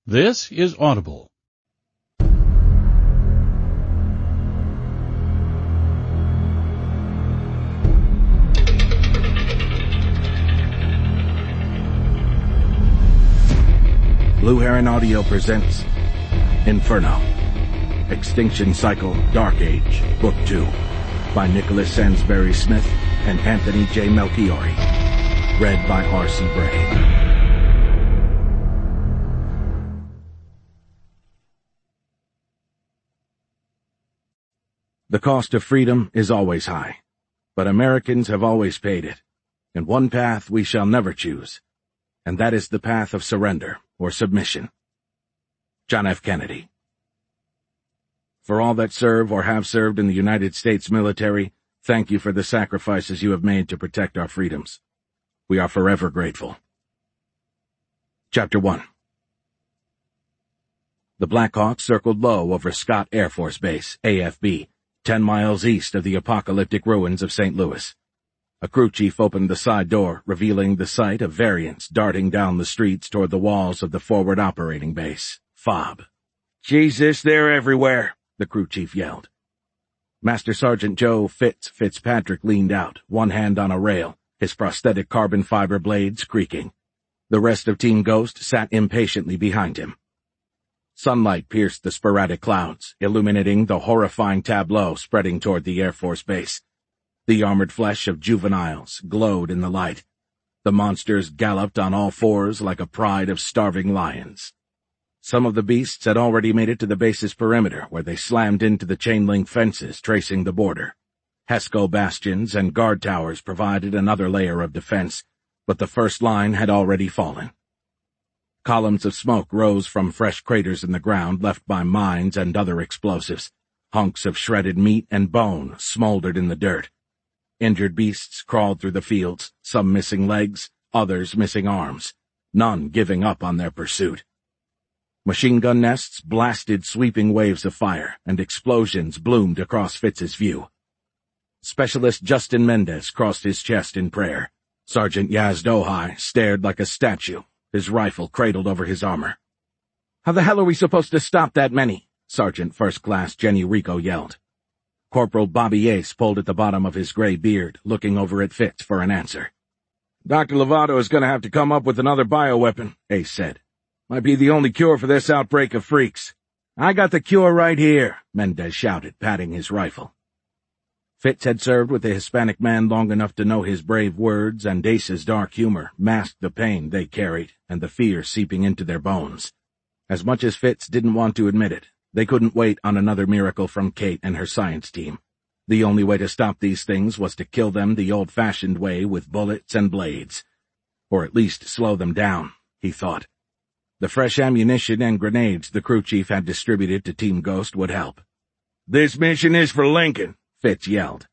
This is Audible. Blue Heron Audio presents Inferno, Extinction Cycle Dark Age, Book 2, by Nicholas Sansbury Smith and Anthony J. Melchiori. Read by R.C. Bray. The cost of freedom is always high, but Americans have always paid it, and one path we shall never choose, and that is the path of surrender or submission. John F. Kennedy. For all that serve or have served in the United States military, thank you for the sacrifices you have made to protect our freedoms. We are forever grateful. Chapter 1. The Blackhawk circled low over Scott Air Force Base, AFB, 10 miles east of the apocalyptic ruins of St. Louis. A crew chief opened the side door, revealing the sight of variants darting down the streets toward the walls of the forward operating base, FOB. "Jesus, they're everywhere," the crew chief yelled. Master Sergeant Joe Fitzpatrick leaned out, one hand on a rail, his prosthetic carbon fiber blades creaking. The rest of Team Ghost sat impatiently behind him. Sunlight pierced the sporadic clouds, illuminating the horrifying tableau spreading toward the Air Force Base. The armored flesh of juveniles glowed in the light. The monsters galloped on all fours like a pride of starving lions. Some of the beasts had already made it to the base's perimeter, where they slammed into the chain-link fences tracing the border. HESCO bastions and guard towers provided another layer of defense, but the first line had already fallen. Columns of smoke rose from fresh craters in the ground left by mines and other explosives. Hunks of shredded meat and bone smoldered in the dirt. Injured beasts crawled through the fields, some missing legs, others missing arms, none giving up on their pursuit. Machine gun nests blasted sweeping waves of fire, and explosions bloomed across Fitz's view. Specialist Justin Mendez crossed his chest in prayer. Sergeant Yaz Dohai stared like a statue, his rifle cradled over his armor. "How the hell are we supposed to stop that many?" Sergeant First Class Jenny Rico yelled. Corporal Bobby Ace pulled at the bottom of his gray beard, looking over at Fitz for an answer. "Dr. Lovato is going to have to come up with another bioweapon," Ace said. "Might be the only cure for this outbreak of freaks." "I got the cure right here," Mendez shouted, patting his rifle. Fitz had served with a Hispanic man long enough to know his brave words and Ace's dark humor masked the pain they carried and the fear seeping into their bones. As much as Fitz didn't want to admit it, they couldn't wait on another miracle from Kate and her science team. The only way to stop these things was to kill them the old-fashioned way with bullets and blades. Or at least slow them down, he thought. The fresh ammunition and grenades the crew chief had distributed to Team Ghost would help. "This mission is for Lincoln," Fitz yelled.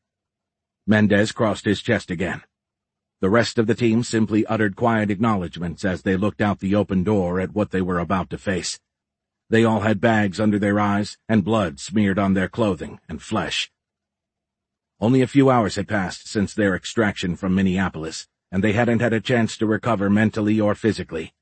Mendez crossed his chest again. The rest of the team simply uttered quiet acknowledgments as they looked out the open door at what they were about to face. They all had bags under their eyes and blood smeared on their clothing and flesh. Only a few hours had passed since their extraction from Minneapolis, and they hadn't had a chance to recover mentally or physically.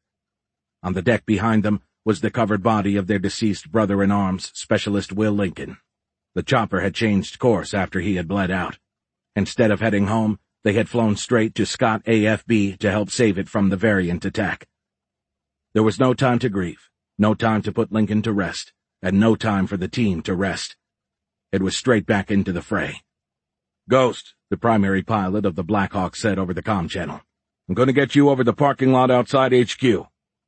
On the deck behind them was the covered body of their deceased brother-in-arms, Specialist Will Lincoln. The chopper had changed course after he had bled out. Instead of heading home, they had flown straight to Scott AFB to help save it from the variant attack. There was no time to grieve, no time to put Lincoln to rest, and no time for the team to rest. It was straight back into the fray. "Ghost," the primary pilot of the Blackhawk said over the comm channel. "I'm going to get you over the parking lot outside HQ."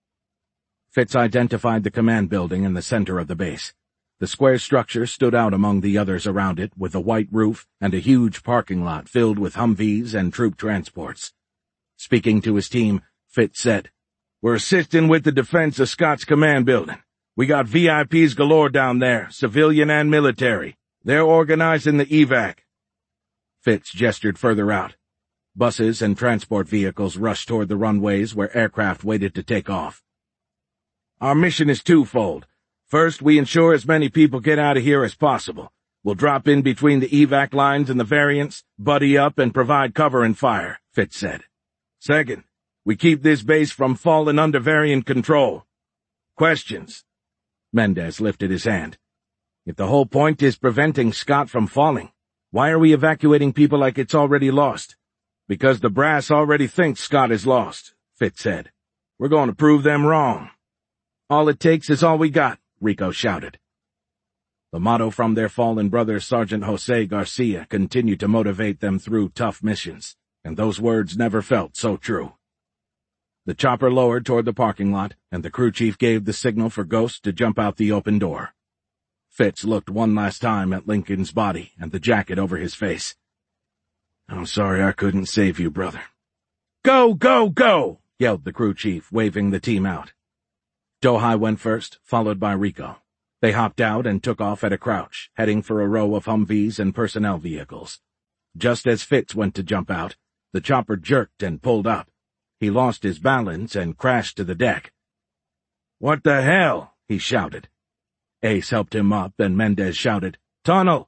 Fitz identified the command building in the center of the base. The square structure stood out among the others around it with a white roof and a huge parking lot filled with Humvees and troop transports. Speaking to his team, Fitz said, "We're assisting with the defense of Scott's command building. We got VIPs galore down there, civilian and military. They're organizing the evac." Fitz gestured further out. Buses and transport vehicles rushed toward the runways where aircraft waited to take off. "Our mission is twofold. First, we ensure as many people get out of here as possible. We'll drop in between the evac lines and the variants, buddy up, and provide cover and fire," Fitz said. "Second, we keep this base from falling under variant control." Questions? Mendez lifted his hand. If the whole point is preventing Scott from falling, why are we evacuating people like it's already lost? Because the brass already thinks Scott is lost, Fitz said. We're going to prove them wrong. All it takes is all we got, Rico shouted. The motto from their fallen brother Sergeant Jose Garcia continued to motivate them through tough missions, and those words never felt so true. The chopper lowered toward the parking lot, and the crew chief gave the signal for Ghost to jump out the open door. Fitz looked one last time at Lincoln's body and the jacket over his face. I'm sorry I couldn't save you, brother. Go, go, go! Yelled the crew chief, waving the team out. Dohai went first, followed by Rico. They hopped out and took off at a crouch, heading for a row of Humvees and personnel vehicles. Just as Fitz went to jump out, the chopper jerked and pulled up. He lost his balance and crashed to the deck. What the hell? He shouted. Ace helped him up, and Mendez shouted, Tunnel!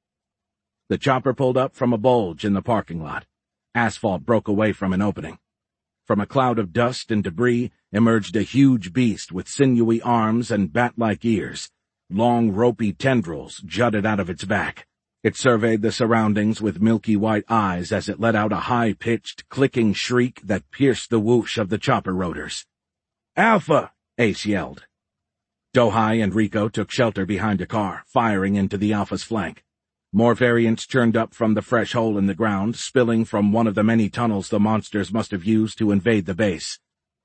The chopper pulled up from a bulge in the parking lot. Asphalt broke away from an opening. From a cloud of dust and debris emerged a huge beast with sinewy arms and bat-like ears. Long, ropey tendrils jutted out of its back. It surveyed the surroundings with milky white eyes as it let out a high-pitched, clicking shriek that pierced the whoosh of the chopper rotors. Alpha! Ace yelled. Dohai and Rico took shelter behind a car, firing into the Alpha's flank. More variants churned up from the fresh hole in the ground, spilling from one of the many tunnels the monsters must have used to invade the base.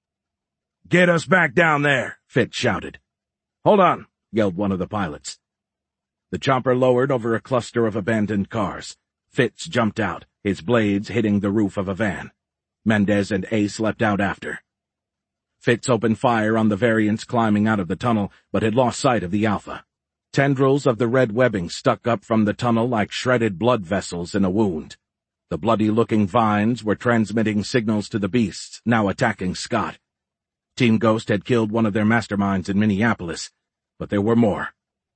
Get us back down there, Fitz shouted. Hold on, yelled one of the pilots. The chopper lowered over a cluster of abandoned cars. Fitz jumped out, his blades hitting the roof of a van. Mendez and Ace leapt out after. Fitz opened fire on the variants climbing out of the tunnel, but had lost sight of the Alpha. Tendrils of the red webbing stuck up from the tunnel like shredded blood vessels in a wound. The bloody-looking vines were transmitting signals to the beasts, now attacking Scott. Team Ghost had killed one of their masterminds in Minneapolis, but there were more.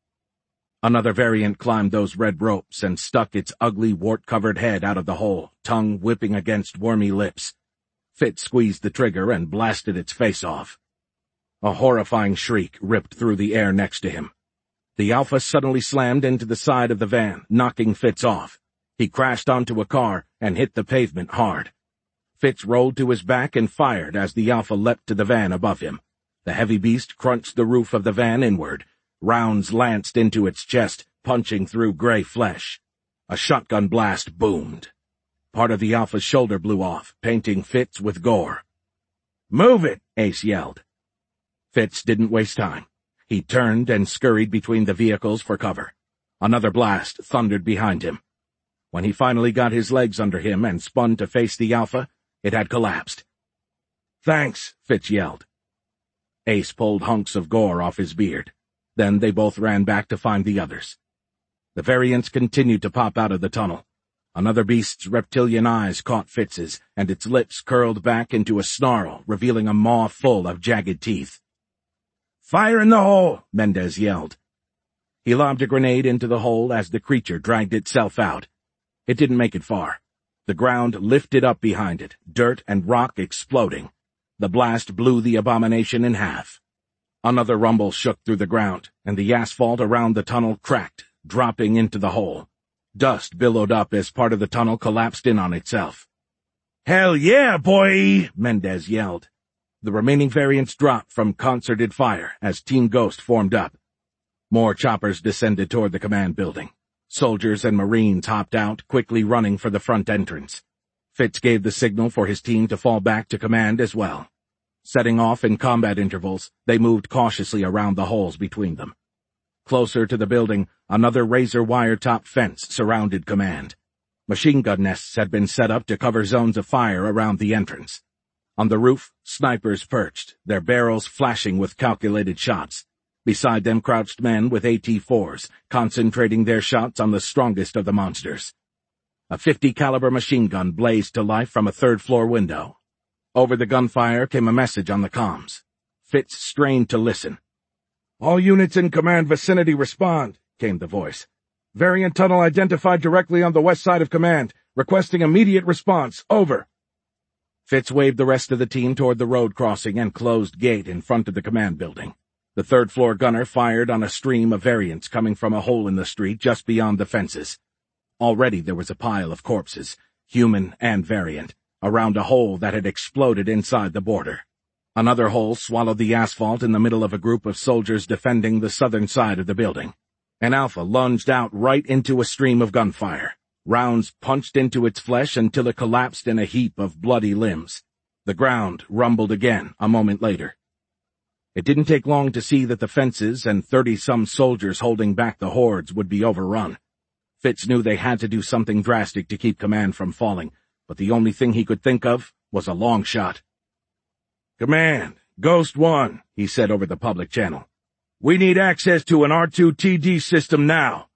Another variant climbed those red ropes and stuck its ugly, wart-covered head out of the hole, tongue whipping against wormy lips. Fitz squeezed the trigger and blasted its face off. A horrifying shriek ripped through the air next to him. The Alpha suddenly slammed into the side of the van, knocking Fitz off. He crashed onto a car and hit the pavement hard. Fitz rolled to his back and fired as the Alpha leapt to the van above him. The heavy beast crunched the roof of the van inward. Rounds lanced into its chest, punching through gray flesh. A shotgun blast boomed. Part of the Alpha's shoulder blew off, painting Fitz with gore. Move it, Ace yelled. Fitz didn't waste time. He turned and scurried between the vehicles for cover. Another blast thundered behind him. When he finally got his legs under him and spun to face the Alpha, it had collapsed. Thanks, Fitz yelled. Ace pulled hunks of gore off his beard. Then they both ran back to find the others. The variants continued to pop out of the tunnel. Another beast's reptilian eyes caught Fitz's, and its lips curled back into a snarl, revealing a maw full of jagged teeth. Fire in the hole, Mendez yelled. He lobbed a grenade into the hole as the creature dragged itself out. It didn't make it far. The ground lifted up behind it, dirt and rock exploding. The blast blew the abomination in half. Another rumble shook through the ground, and the asphalt around the tunnel cracked, dropping into the hole. Dust billowed up as part of the tunnel collapsed in on itself. Hell yeah, boy! Mendez yelled. The remaining variants dropped from concerted fire as Team Ghost formed up. More choppers descended toward the command building. Soldiers and Marines hopped out, quickly running for the front entrance. Fitz gave the signal for his team to fall back to command as well. Setting off in combat intervals, they moved cautiously around the holes between them. Closer to the building, another razor wire-top fence surrounded command. Machine gun nests had been set up to cover zones of fire around the entrance. On the roof, snipers perched, their barrels flashing with calculated shots. Beside them crouched men with AT-4s, concentrating their shots on the strongest of the monsters. A .50 caliber machine gun blazed to life from a third-floor window. Over the gunfire came a message on the comms. Fitz strained to listen. All units in command vicinity respond, came the voice. Variant tunnel identified directly on the west side of command, requesting immediate response. Over. Fitz waved the rest of the team toward the road crossing and closed gate in front of the command building. The third-floor gunner fired on a stream of variants coming from a hole in the street just beyond the fences. Already there was a pile of corpses, human and variant, around a hole that had exploded inside the border. Another hole swallowed the asphalt in the middle of a group of soldiers defending the southern side of the building. An Alpha lunged out right into a stream of gunfire. Rounds punched into its flesh until it collapsed in a heap of bloody limbs. The ground rumbled again a moment later. It didn't take long to see that the fences and 30-some soldiers holding back the hordes would be overrun. Fitz knew they had to do something drastic to keep command from falling, but the only thing he could think of was a long shot. "Command, Ghost 1, he said over the public channel. "We need access to an R2-TD system now."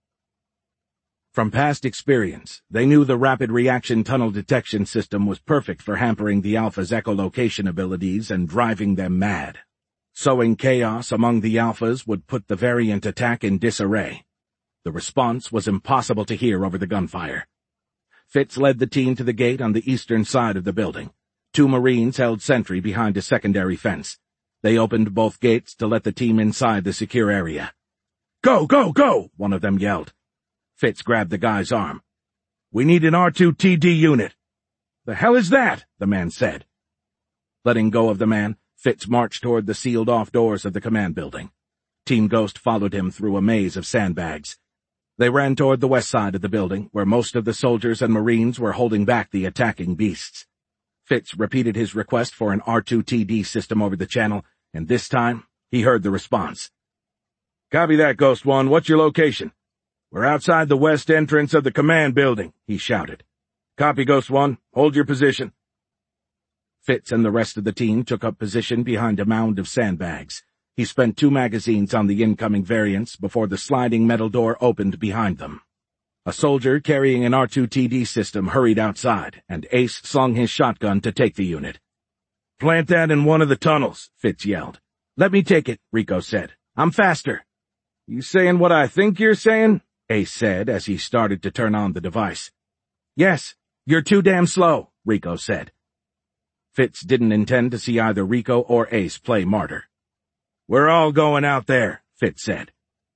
From past experience, they knew the rapid reaction tunnel detection system was perfect for hampering the Alpha's echolocation abilities and driving them mad. Sowing chaos among the Alphas would put the variant attack in disarray. The response was impossible to hear over the gunfire. Fitz led the team to the gate on the eastern side of the building. 2 Marines held sentry behind a secondary fence. They opened both gates to let the team inside the secure area. "Go, go, go!" one of them yelled. Fitz grabbed the guy's arm. "We need an R2-TD unit." "The hell is that?" the man said. Letting go of the man, Fitz marched toward the sealed-off doors of the command building. Team Ghost followed him through a maze of sandbags. They ran toward the west side of the building, where most of the soldiers and Marines were holding back the attacking beasts. Fitz repeated his request for an R2-TD system over the channel, and this time, he heard the response. "Copy that, Ghost 1. What's your location?" "We're outside the west entrance of the command building," he shouted. "Copy, Ghost 1. Hold your position." Fitz and the rest of the team took up position behind a mound of sandbags. He spent 2 magazines on the incoming variants before the sliding metal door opened behind them. A soldier carrying an R2-TD system hurried outside, and Ace slung his shotgun to take the unit. "Plant that in one of the tunnels," Fitz yelled. "Let me take it," Rico said. "I'm faster." "You saying what I think you're saying?" Ace said as he started to turn on the device. "Yes, you're too damn slow," Rico said. Fitz didn't intend to see either Rico or Ace play martyr. "We're all going out there," Fitz said.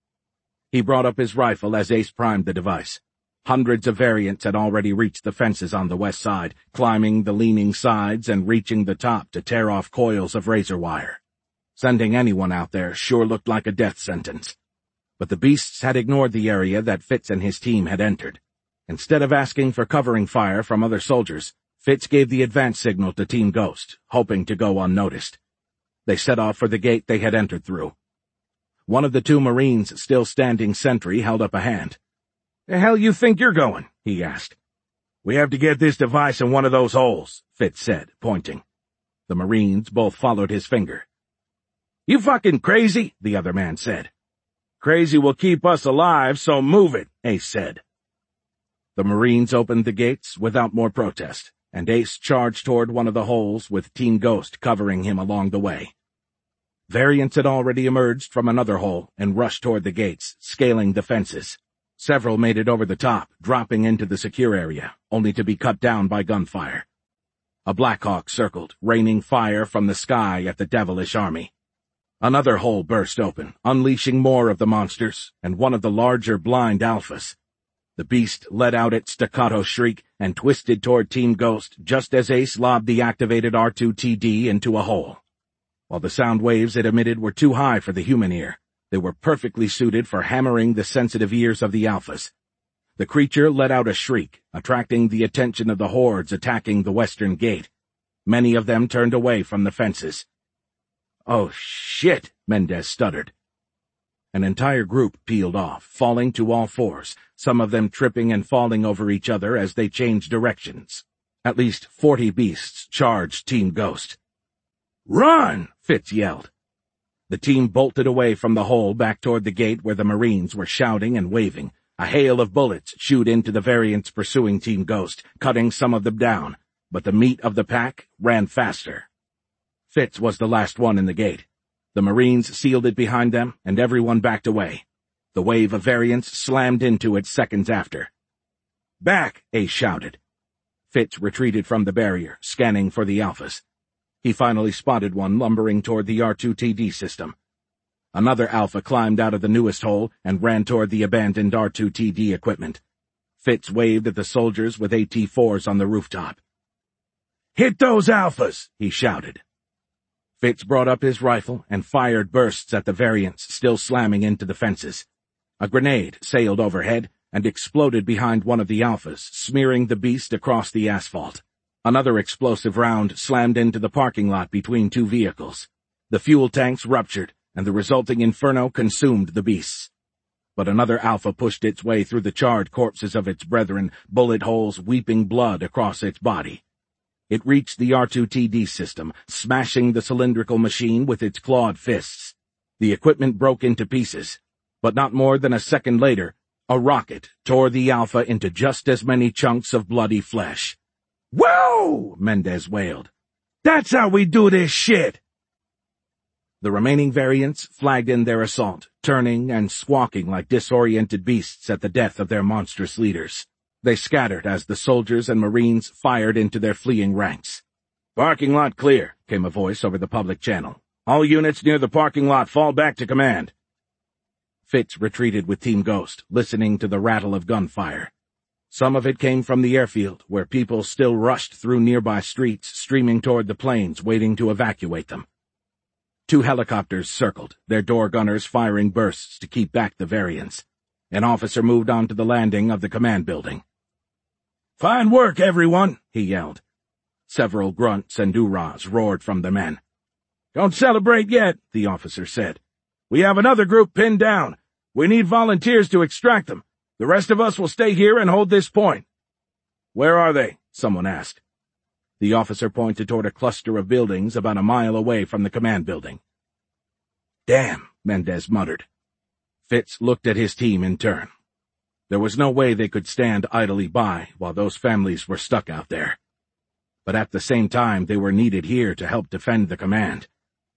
He brought up his rifle as Ace primed the device. Hundreds of variants had already reached the fences on the west side, climbing the leaning sides and reaching the top to tear off coils of razor wire. Sending anyone out there sure looked like a death sentence. But the beasts had ignored the area that Fitz and his team had entered. Instead of asking for covering fire from other soldiers, Fitz gave the advance signal to Team Ghost, hoping to go unnoticed. They set off for the gate they had entered through. One of the 2 Marines still standing sentry held up a hand. "The hell you think you're going?" he asked. "We have to get this device in one of those holes," Fitz said, pointing. The Marines both followed his finger. "You fucking crazy?" the other man said. "Crazy will keep us alive, so move it," Ace said. The Marines opened the gates without more protest, and Ace charged toward one of the holes with Team Ghost covering him along the way. Variants had already emerged from another hole and rushed toward the gates, scaling the fences. Several made it over the top, dropping into the secure area, only to be cut down by gunfire. A Blackhawk circled, raining fire from the sky at the devilish army. Another hole burst open, unleashing more of the monsters, and one of the larger blind Alphas. The beast let out its staccato shriek and twisted toward Team Ghost just as Ace lobbed the activated R2-TD into a hole. While the sound waves it emitted were too high for the human ear, they were perfectly suited for hammering the sensitive ears of the Alphas. The creature let out a shriek, attracting the attention of the hordes attacking the western gate. Many of them turned away from the fences. "Oh, shit," Mendez stuttered. An entire group peeled off, falling to all fours, some of them tripping and falling over each other as they changed directions. At least 40 beasts charged Team Ghost. "Run!" Fitz yelled. The team bolted away from the hole back toward the gate where the Marines were shouting and waving. A hail of bullets chewed into the variants pursuing Team Ghost, cutting some of them down, but the meat of the pack ran faster. Fitz was the last one in the gate. The Marines sealed it behind them, and everyone backed away. The wave of variants slammed into it seconds after. "Back!" Ace shouted. Fitz retreated from the barrier, scanning for the Alphas. He finally spotted one lumbering toward the R2-TD system. Another Alpha climbed out of the newest hole and ran toward the abandoned R2-TD equipment. Fitz waved at the soldiers with AT-4s on the rooftop. "Hit those Alphas!" he shouted. Fitz brought up his rifle and fired bursts at the variants still slamming into the fences. A grenade sailed overhead and exploded behind one of the Alphas, smearing the beast across the asphalt. Another explosive round slammed into the parking lot between two vehicles. The fuel tanks ruptured, and the resulting inferno consumed the beasts. But another Alpha pushed its way through the charred corpses of its brethren, bullet holes weeping blood across its body. It reached the R2-TD system, smashing the cylindrical machine with its clawed fists. The equipment broke into pieces, but not more than a second later, a rocket tore the Alpha into just as many chunks of bloody flesh. "Whoa!" Mendez wailed. "That's how we do this shit!" The remaining variants flagged in their assault, turning and squawking like disoriented beasts at the death of their monstrous leaders. They scattered as the soldiers and Marines fired into their fleeing ranks. "Parking lot clear," came a voice over the public channel. "All units near the parking lot fall back to command." Fitz retreated with Team Ghost, listening to the rattle of gunfire. Some of it came from the airfield, where people still rushed through nearby streets, streaming toward the planes, waiting to evacuate them. 2 helicopters circled, their door gunners firing bursts to keep back the variants. An officer moved on to the landing of the command building. "Fine work, everyone," he yelled. Several grunts and hoorahs roared from the men. "Don't celebrate yet," the officer said. "We have another group pinned down. We need volunteers to extract them. The rest of us will stay here and hold this point." "Where are they?" someone asked. The officer pointed toward a cluster of buildings about a mile away from the command building. "Damn," Mendez muttered. Fitz looked at his team in turn. There was no way they could stand idly by while those families were stuck out there. But at the same time, they were needed here to help defend the command.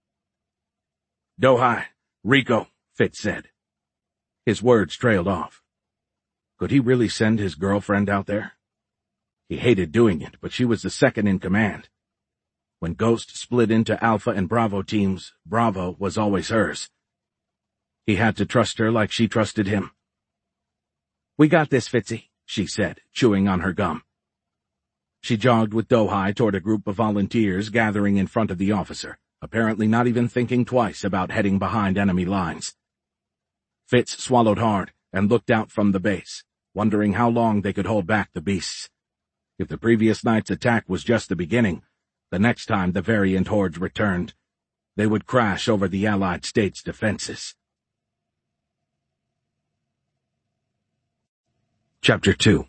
"Dohai, Rico," Fitz said. His words trailed off. Could he really send his girlfriend out there? He hated doing it, but she was the second in command. When Ghost split into Alpha and Bravo teams, Bravo was always hers. He had to trust her like she trusted him. "We got this, Fitzy," she said, chewing on her gum. She jogged with Dohai toward a group of volunteers gathering in front of the officer, apparently not even thinking twice about heading behind enemy lines. Fitz swallowed hard and looked out from the base, wondering how long they could hold back the beasts. If the previous night's attack was just the beginning, the next time the variant hordes returned, they would crash over the Allied states' defenses. Chapter 2.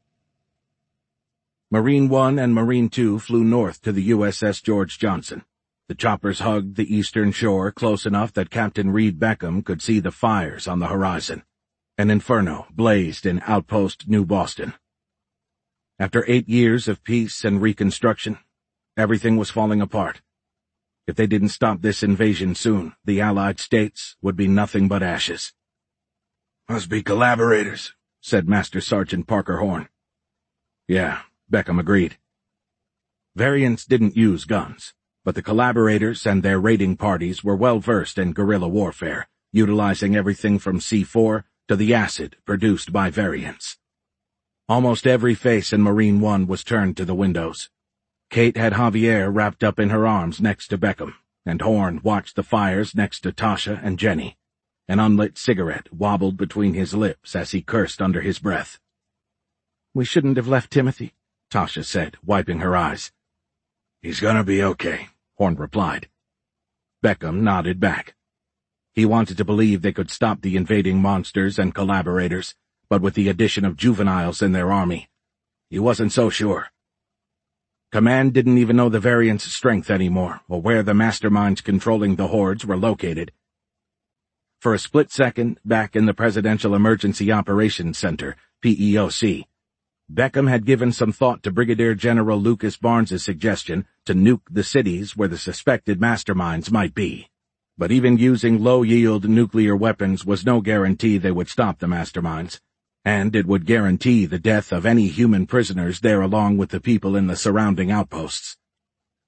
Marine 1 and Marine 2 flew north to the USS George Johnson. The choppers hugged the eastern shore close enough that Captain Reed Beckham could see the fires on the horizon. An inferno blazed in Outpost New Boston. After 8 years of peace and reconstruction, everything was falling apart. If they didn't stop this invasion soon, the Allied states would be nothing but ashes. "Must be collaborators," said Master Sergeant Parker Horn. "Yeah," Beckham agreed. Variants didn't use guns, but the collaborators and their raiding parties were well versed in guerrilla warfare, utilizing everything from C4 to the acid produced by variants. Almost every face in Marine 1 was turned to the windows. Kate had Javier wrapped up in her arms next to Beckham, and Horn watched the fires next to Tasha and Jenny. An unlit cigarette wobbled between his lips as he cursed under his breath. "We shouldn't have left Timothy," Tasha said, wiping her eyes. "He's gonna be okay," Horn replied. Beckham nodded back. He wanted to believe they could stop the invading monsters and collaborators, but with the addition of juveniles in their army, he wasn't so sure. Command didn't even know the variant's strength anymore, or where the masterminds controlling the hordes were located. For a split second, back in the Presidential Emergency Operations Center, PEOC, Beckham had given some thought to Brigadier General Lucas Barnes's suggestion to nuke the cities where the suspected masterminds might be. But even using low-yield nuclear weapons was no guarantee they would stop the masterminds, and it would guarantee the death of any human prisoners there along with the people in the surrounding outposts.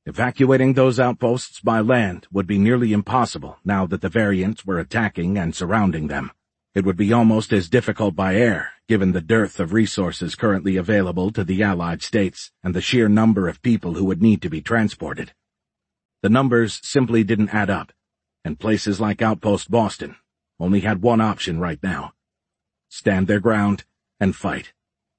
Evacuating those outposts by land would be nearly impossible now that the variants were attacking and surrounding them. It would be almost as difficult by air, given the dearth of resources currently available to the Allied states and the sheer number of people who would need to be transported. The numbers simply didn't add up, and places like Outpost Boston only had one option right now: stand their ground and fight.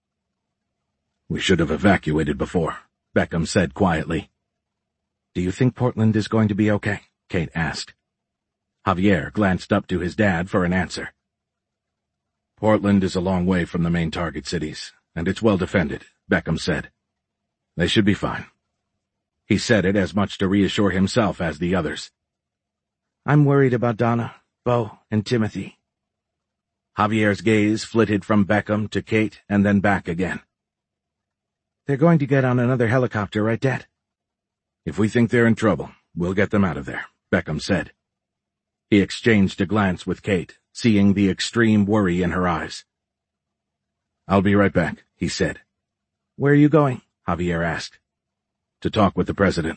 "We should have evacuated before," Beckham said quietly. "Do you think Portland is going to be okay?" Kate asked. Javier glanced up to his dad for an answer. "Portland is a long way from the main target cities, and it's well defended," Beckham said. "They should be fine." He said it as much to reassure himself as the others. "I'm worried about Donna, Bo, and Timothy." Javier's gaze flitted from Beckham to Kate and then back again. "They're going to get on another helicopter, right, Dad?" "If we think they're in trouble, we'll get them out of there," Beckham said. He exchanged a glance with Kate, seeing the extreme worry in her eyes. "I'll be right back," he said. "Where are you going?" Javier asked. "To talk with the president."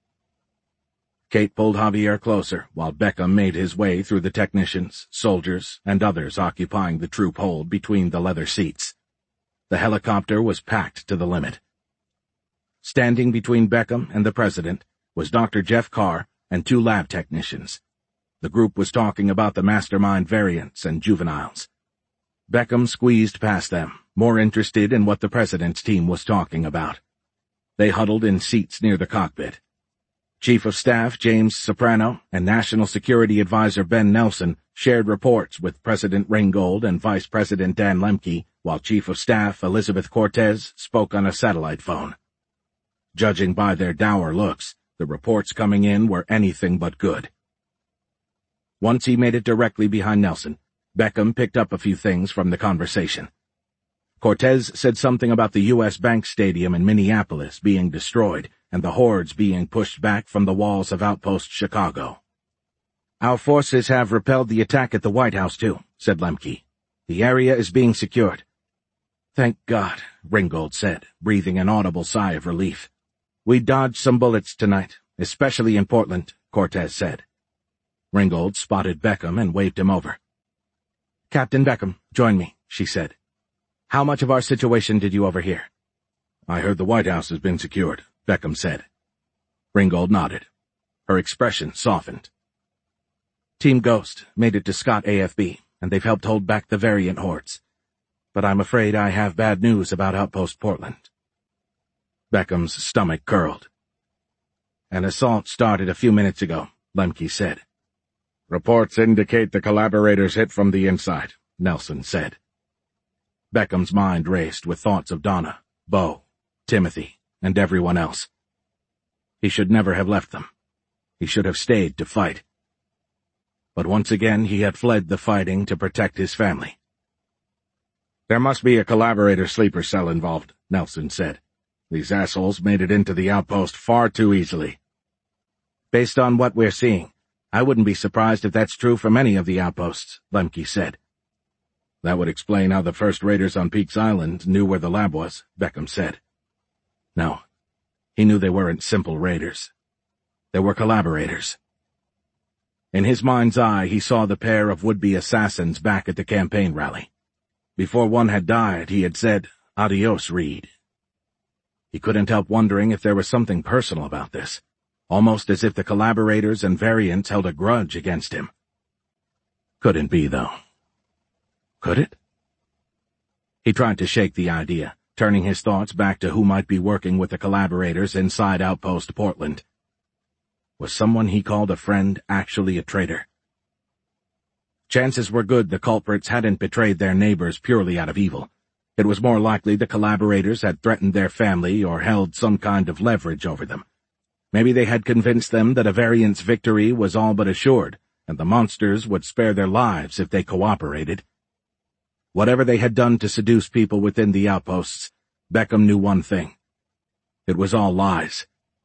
Kate pulled Javier closer while Beckham made his way through the technicians, soldiers, and others occupying the troop hold between the leather seats. The helicopter was packed to the limit. Standing between Beckham and the president was Dr. Jeff Carr and 2 lab technicians. The group was talking about the mastermind variants and juveniles. Beckham squeezed past them, more interested in what the president's team was talking about. They huddled in seats near the cockpit. Chief of Staff James Soprano and National Security Advisor Ben Nelson shared reports with President Ringgold and Vice President Dan Lemke, while Chief of Staff Elizabeth Cortez spoke on a satellite phone. Judging by their dour looks, the reports coming in were anything but good. Once he made it directly behind Nelson, Beckham picked up a few things from the conversation. Cortez said something about the U.S. Bank Stadium in Minneapolis being destroyed and the hordes being pushed back from the walls of Outpost Chicago. "Our forces have repelled the attack at the White House, too," said Lemke. "The area is being secured." "Thank God," Ringgold said, breathing an audible sigh of relief. "We dodged some bullets tonight, especially in Portland," Cortez said. Ringgold spotted Beckham and waved him over. "Captain Beckham, join me," she said. "How much of our situation did you overhear?" "I heard the White House has been secured," Beckham said. Ringgold nodded. Her expression softened. "Team Ghost made it to Scott AFB, and they've helped hold back the variant hordes. But I'm afraid I have bad news about Outpost Portland." Beckham's stomach curled. "An assault started a few minutes ago," Lemke said. "Reports indicate the collaborators hit from the inside," Nelson said. Beckham's mind raced with thoughts of Donna, Bo, Timothy, and everyone else. He should never have left them. He should have stayed to fight. But once again he had fled the fighting to protect his family. "There must be a collaborator sleeper cell involved," Nelson said. "These assholes made it into the outpost far too easily." "Based on what we're seeing, I wouldn't be surprised if that's true for many of the outposts," Lemke said. "That would explain how the first raiders on Peaks Island knew where the lab was," Beckham said. No, he knew they weren't simple raiders. They were collaborators. In his mind's eye, he saw the pair of would-be assassins back at the campaign rally. Before one had died, he had said, "Adios, Reed." He couldn't help wondering if there was something personal about this, almost as if the collaborators and variants held a grudge against him. Couldn't be, though. Could it? He tried to shake the idea, turning his thoughts back to who might be working with the collaborators inside Outpost Portland. Was someone he called a friend actually a traitor? Chances were good the culprits hadn't betrayed their neighbors purely out of evil. It was more likely the collaborators had threatened their family or held some kind of leverage over them. Maybe they had convinced them that a variant's victory was all but assured, and the monsters would spare their lives if they cooperated. Whatever they had done to seduce people within the outposts, Beckham knew one thing. It was all lies.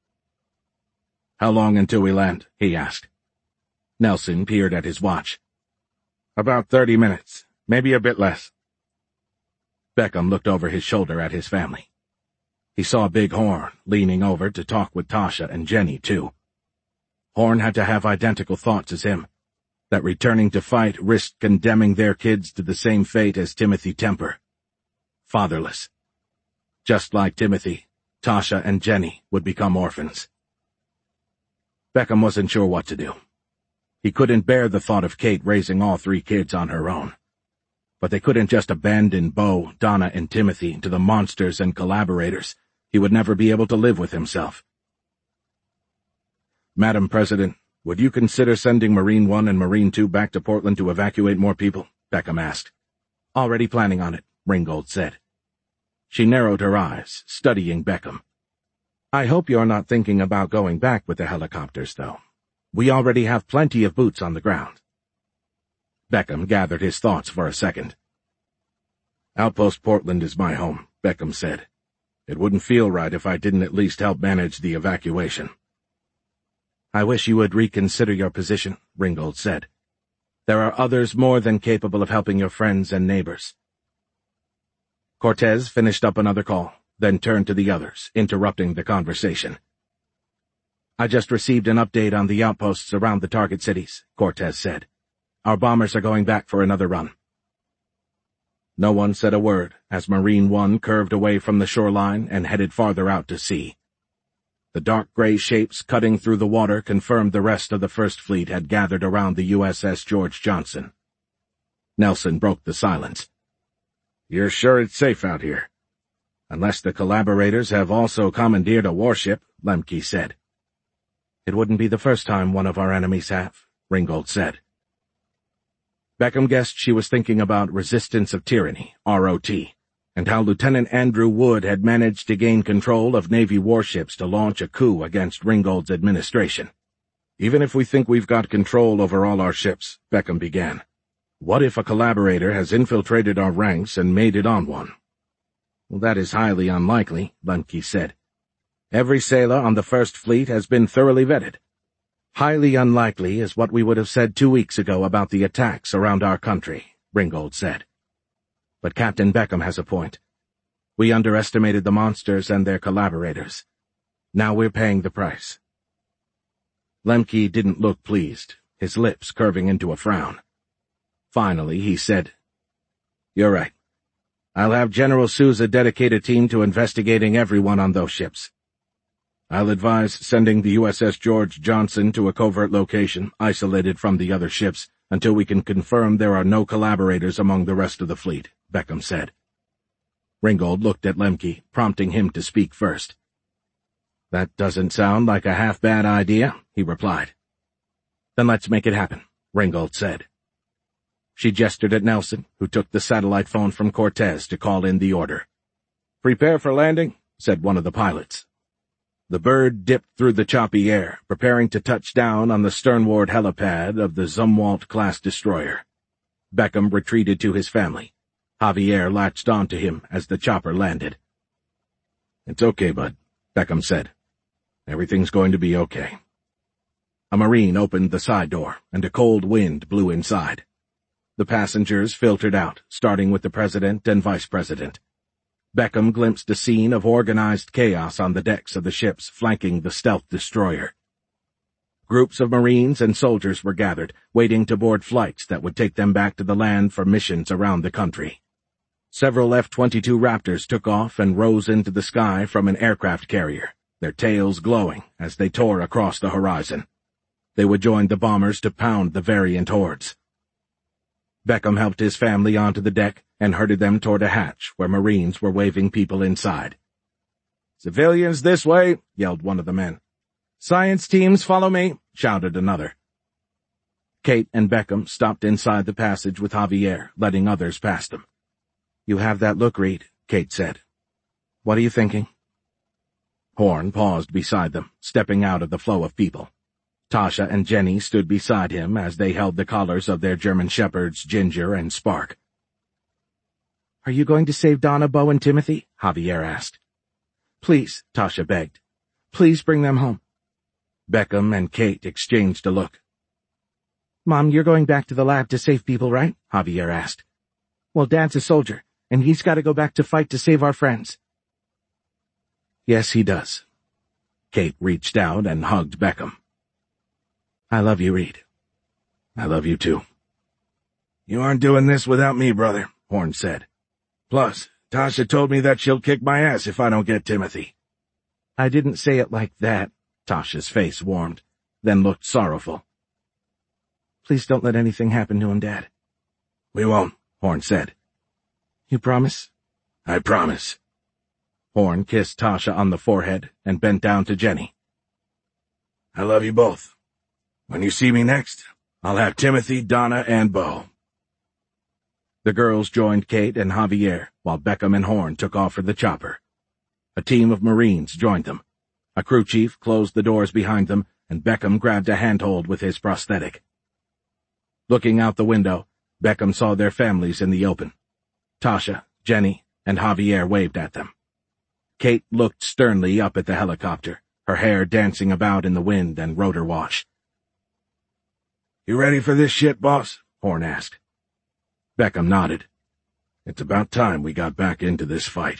"How long until we land?" he asked. Nelson peered at his watch. "About 30 minutes, maybe a bit less." Beckham looked over his shoulder at his family. He saw Big Horn leaning over to talk with Tasha and Jenny, too. Horn had to have identical thoughts as him, that returning to fight risked condemning their kids to the same fate as Timothy Temper. Fatherless. Just like Timothy, Tasha and Jenny would become orphans. Beckham wasn't sure what to do. He couldn't bear the thought of Kate raising all 3 kids on her own. But they couldn't just abandon Bo, Donna, and Timothy to the monsters and collaborators. He would never be able to live with himself. Madam President, would you consider sending Marine 1 and Marine 2 back to Portland to evacuate more people? Beckham asked. Already planning on it, Ringgold said. She narrowed her eyes, studying Beckham. I hope you're not thinking about going back with the helicopters, though. We already have plenty of boots on the ground. Beckham gathered his thoughts for a second. Outpost Portland is my home, Beckham said. It wouldn't feel right if I didn't at least help manage the evacuation. I wish you would reconsider your position, Ringgold said. There are others more than capable of helping your friends and neighbors. Cortez finished up another call, then turned to the others, interrupting the conversation. I just received an update on the outposts around the target cities, Cortez said. Our bombers are going back for another run. No one said a word as Marine 1 curved away from the shoreline and headed farther out to sea. The dark gray shapes cutting through the water confirmed the rest of the First Fleet had gathered around the USS George Johnson. Nelson broke the silence. You're sure it's safe out here? Unless the collaborators have also commandeered a warship, Lemke said. It wouldn't be the first time one of our enemies have, Ringgold said. Beckham guessed she was thinking about Resistance of Tyranny, ROT, and how Lieutenant Andrew Wood had managed to gain control of Navy warships to launch a coup against Ringgold's administration. Even if we think we've got control over all our ships, Beckham began, what if a collaborator has infiltrated our ranks and made it on one? Well, that is highly unlikely, Lemke said. Every sailor on the First Fleet has been thoroughly vetted. Highly unlikely is what we would have said 2 weeks ago about the attacks around our country, Ringgold said. But Captain Beckham has a point. We underestimated the monsters and their collaborators. Now we're paying the price. Lemke didn't look pleased, his lips curving into a frown. Finally, he said, You're right. I'll have General Sousa dedicate a team to investigating everyone on those ships. I'll advise sending the USS George Johnson to a covert location, isolated from the other ships, until we can confirm there are no collaborators among the rest of the fleet, Beckham said. Ringgold looked at Lemke, prompting him to speak first. That doesn't sound like a half-bad idea, he replied. Then let's make it happen, Ringgold said. She gestured at Nelson, who took the satellite phone from Cortez to call in the order. Prepare for landing, said one of the pilots. The bird dipped through the choppy air, preparing to touch down on the sternward helipad of the Zumwalt-class destroyer. Beckham retreated to his family. Javier latched onto him as the chopper landed. It's okay, bud, Beckham said. Everything's going to be okay. A Marine opened the side door, and a cold wind blew inside. The passengers filtered out, starting with the President and Vice President. Beckham glimpsed a scene of organized chaos on the decks of the ships flanking the stealth destroyer. Groups of Marines and soldiers were gathered, waiting to board flights that would take them back to the land for missions around the country. Several F-22 Raptors took off and rose into the sky from an aircraft carrier, their tails glowing as they tore across the horizon. They would join the bombers to pound the Variant hordes. Beckham helped his family onto the deck and herded them toward a hatch where Marines were waving people inside. Civilians this way, yelled one of the men. Science teams follow me, shouted another. Kate and Beckham stopped inside the passage with Javier, letting others past them. You have that look, Reed, Kate said. What are you thinking? Horn paused beside them, stepping out of the flow of people. Tasha and Jenny stood beside him as they held the collars of their German shepherds, Ginger and Spark. Are you going to save Donna, Bo, and Timothy? Javier asked. Please, Tasha begged. Please bring them home. Beckham and Kate exchanged a look. Mom, you're going back to the lab to save people, right? Javier asked. Well, Dad's a soldier, and he's got to go back to fight to save our friends. Yes, he does. Kate reached out and hugged Beckham. I love you, Reed. I love you too. You aren't doing this without me, brother, Horn said. Plus, Tasha told me that she'll kick my ass if I don't get Timothy. I didn't say it like that. Tasha's face warmed, then looked sorrowful. Please don't let anything happen to him, Dad. We won't, Horn said. You promise? I promise. Horn kissed Tasha on the forehead and bent down to Jenny. I love you both. When you see me next, I'll have Timothy, Donna, and Bo. The girls joined Kate and Javier while Beckham and Horn took off for the chopper. A team of Marines joined them. A crew chief closed the doors behind them, and Beckham grabbed a handhold with his prosthetic. Looking out the window, Beckham saw their families in the open. Tasha, Jenny, and Javier waved at them. Kate looked sternly up at the helicopter, her hair dancing about in the wind and rotor wash. You ready for this shit, boss? Horn asked. Beckham nodded. It's about time we got back into this fight.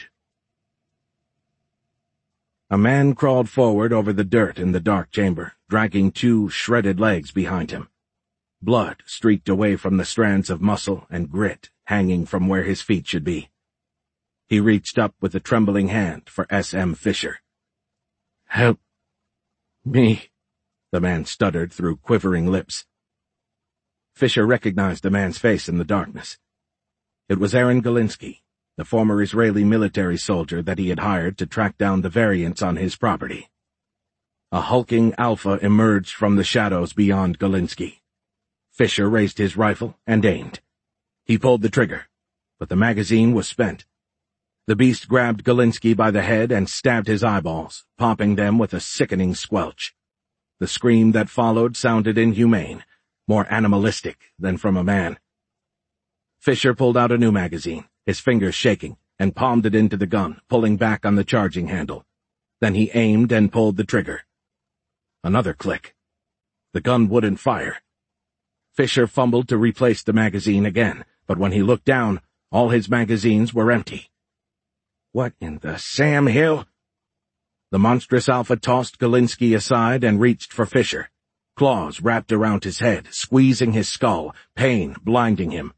A man crawled forward over the dirt in the dark chamber, dragging 2 shredded legs behind him. Blood streaked away from the strands of muscle and grit hanging from where his feet should be. He reached up with a trembling hand for S.M. Fisher. Help me, the man stuttered through quivering lips. Fisher recognized the man's face in the darkness. It was Aaron Galinsky, the former Israeli military soldier that he had hired to track down the variants on his property. A hulking alpha emerged from the shadows beyond Galinsky. Fisher raised his rifle and aimed. He pulled the trigger, but the magazine was spent. The beast grabbed Galinsky by the head and stabbed his eyeballs, popping them with a sickening squelch. The scream that followed sounded inhumane, more animalistic than from a man. Fisher pulled out a new magazine, his fingers shaking, and palmed it into the gun, pulling back on the charging handle. Then he aimed and pulled the trigger. Another click. The gun wouldn't fire. Fisher fumbled to replace the magazine again, but when he looked down, all his magazines were empty. What in the Sam Hill? The monstrous alpha tossed Galinsky aside and reached for Fisher. Claws wrapped around his head, squeezing his skull, pain blinding him.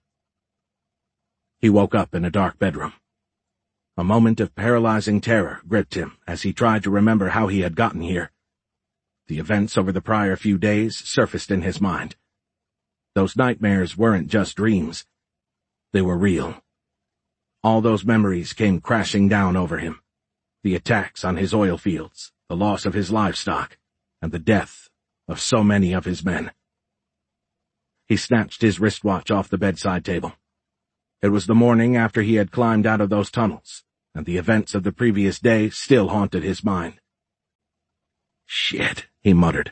He woke up in a dark bedroom. A moment of paralyzing terror gripped him as he tried to remember how he had gotten here. The events over the prior few days surfaced in his mind. Those nightmares weren't just dreams. They were real. All those memories came crashing down over him. The attacks on his oil fields, the loss of his livestock, and the death of so many of his men. He snatched his wristwatch off the bedside table. It was the morning after he had climbed out of those tunnels, and the events of the previous day still haunted his mind. Shit, he muttered.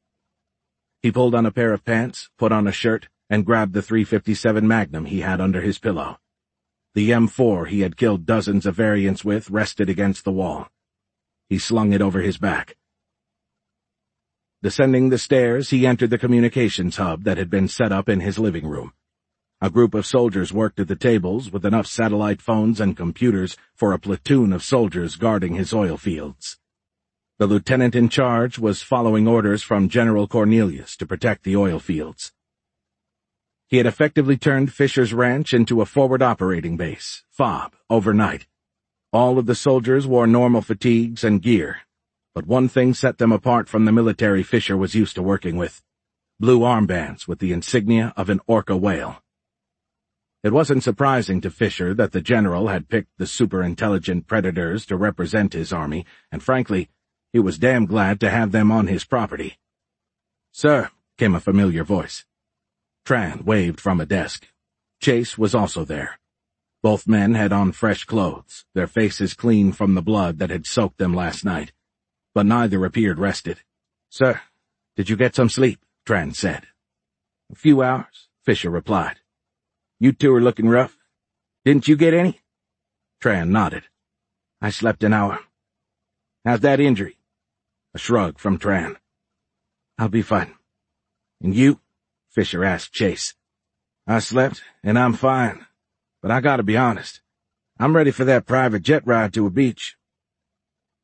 He pulled on a pair of pants, put on a shirt, and grabbed the .357 Magnum he had under his pillow. The M4 he had killed dozens of variants with rested against the wall. He slung it over his back. Descending the stairs, he entered the communications hub that had been set up in his living room. A group of soldiers worked at the tables with enough satellite phones and computers for a platoon of soldiers guarding his oil fields. The lieutenant in charge was following orders from General Cornelius to protect the oil fields. He had effectively turned Fisher's ranch into a forward operating base, FOB, overnight. All of the soldiers wore normal fatigues and gear, but one thing set them apart from the military Fisher was used to working with: blue armbands with the insignia of an orca whale. It wasn't surprising to Fisher that the general had picked the super-intelligent predators to represent his army, and frankly, he was damn glad to have them on his property. "Sir," came a familiar voice. Tran waved from a desk. Chase was also there. Both men had on fresh clothes, their faces clean from the blood that had soaked them last night, but neither appeared rested. "Sir, did you get some sleep?" Tran said. "A few hours," Fisher replied. "You two are looking rough. Didn't you get any?" Tran nodded. "I slept an hour." "How's that injury?" A shrug from Tran. "I'll be fine." "And you?" Fisher asked Chase. "I slept, and I'm fine. But I gotta be honest. I'm ready for that private jet ride to a beach."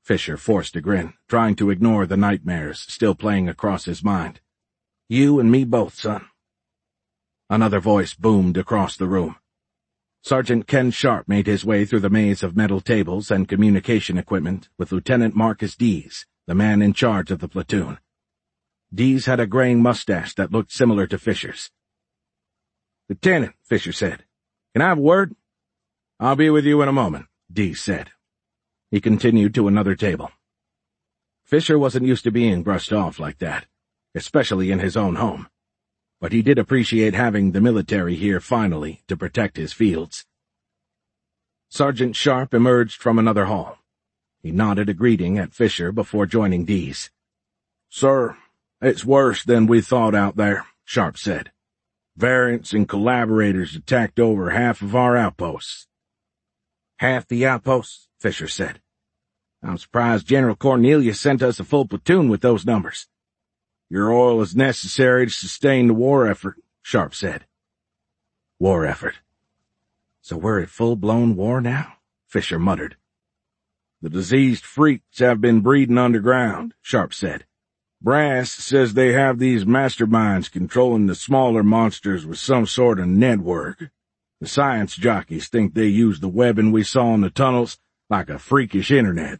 Fisher forced a grin, trying to ignore the nightmares still playing across his mind. You and me both, son. Another voice boomed across the room. Sergeant Ken Sharp made his way through the maze of metal tables and communication equipment with Lieutenant Marcus Dees, the man in charge of the platoon. Dees had a graying mustache that looked similar to Fisher's. Lieutenant, Fisher said, can I have a word? I'll be with you in a moment, Dees said. He continued to another table. Fisher wasn't used to being brushed off like that, especially in his own home. But he did appreciate having the military here finally to protect his fields. Sergeant Sharp emerged from another hall. He nodded a greeting at Fisher before joining Dees. Sir, it's worse than we thought out there, Sharp said. Variants and collaborators attacked over half of our outposts. Half the outposts, Fisher said. I'm surprised General Cornelius sent us a full platoon with those numbers. Your oil is necessary to sustain the war effort, Sharp said. War effort. So we're at full-blown war now? Fisher muttered. The diseased freaks have been breeding underground, Sharp said. Brass says they have these masterminds controlling the smaller monsters with some sort of network. The science jockeys think they use the webbing we saw in the tunnels like a freakish internet.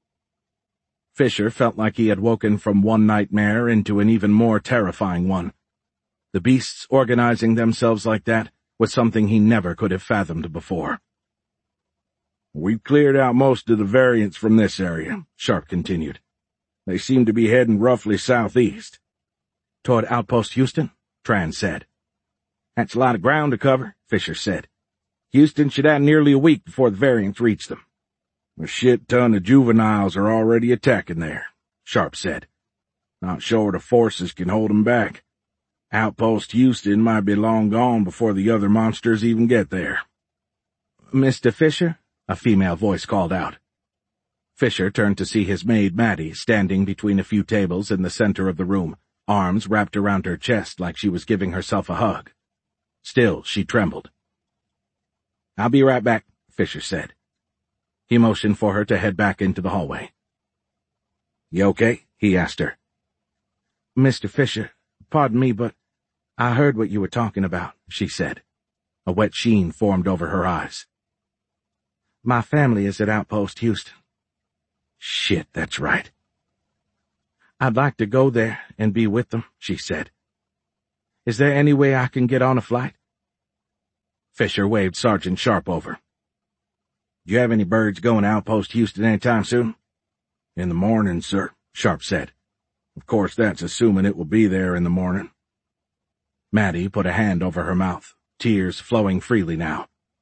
Fisher felt like he had woken from one nightmare into an even more terrifying one. The beasts organizing themselves like that was something he never could have fathomed before. We've cleared out most of the variants from this area, Sharp continued. They seem to be heading roughly southeast. Toward Outpost Houston? Tran said. That's a lot of ground to cover, Fisher said. Houston should have nearly a week before the variants reach them. A shit ton of juveniles are already attacking there, Sharp said. Not sure the forces can hold them back. Outpost Houston might be long gone before the other monsters even get there. Mr. Fisher? A female voice called out. Fisher turned to see his maid Maddie standing between a few tables in the center of the room, arms wrapped around her chest like she was giving herself a hug. Still, she trembled. I'll be right back, Fisher said. He motioned for her to head back into the hallway. You okay? He asked her. Mr. Fisher, pardon me, but I heard what you were talking about, she said. A wet sheen formed over her eyes. My family is at Outpost Houston. Shit, that's right. I'd like to go there and be with them, she said. Is there any way I can get on a flight? Fisher waved Sergeant Sharp over. Do you have any birds going to Outpost Houston anytime soon? In the morning, sir, Sharp said. Of course, that's assuming it will be there in the morning. Maddie put a hand over her mouth, tears flowing freely now.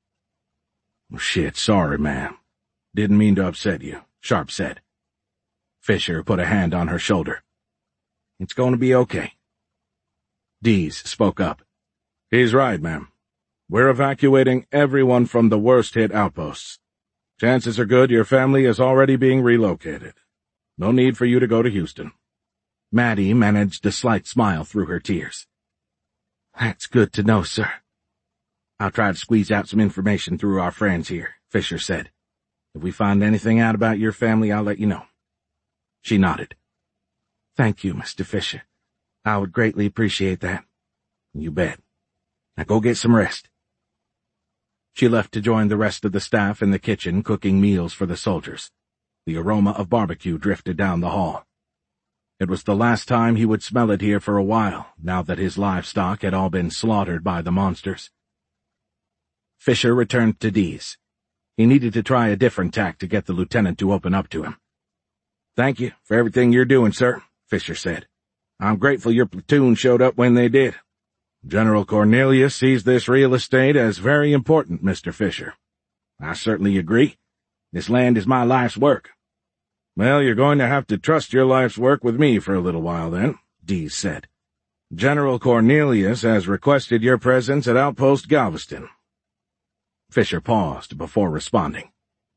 Oh, shit, sorry, ma'am. Didn't mean to upset you, Sharp said. Fisher put a hand on her shoulder. It's going to be okay. Dees spoke up. He's right, ma'am. We're evacuating everyone from the worst-hit outposts. Chances are good your family is already being relocated. No need for you to go to Houston. Maddie managed a slight smile through her tears. That's good to know, sir. I'll try to squeeze out some information through our friends here, Fisher said. If we find anything out about your family, I'll let you know. She nodded. Thank you, Mr. Fisher. I would greatly appreciate that. You bet. Now go get some rest. She left to join the rest of the staff in the kitchen cooking meals for the soldiers. The aroma of barbecue drifted down the hall. It was the last time he would smell it here for a while, now that his livestock had all been slaughtered by the monsters. Fisher returned to Dees. He needed to try a different tack to get the lieutenant to open up to him. Thank you for everything you're doing, sir, Fisher said. I'm grateful your platoon showed up when they did. General Cornelius sees this real estate as very important, Mr. Fisher. I certainly agree. This land is my life's work. Well, you're going to have to trust your life's work with me for a little while then, Dees said. General Cornelius has requested your presence at Outpost Galveston. Fisher paused before responding.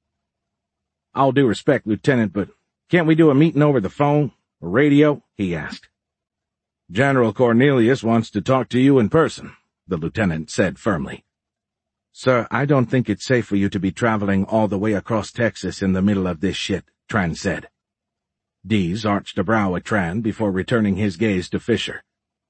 All due respect, Lieutenant, but can't we do a meeting over the phone or radio? He asked. General Cornelius wants to talk to you in person, the lieutenant said firmly. Sir, I don't think it's safe for you to be traveling all the way across Texas in the middle of this shit, Tran said. Dees arched a brow at Tran before returning his gaze to Fisher.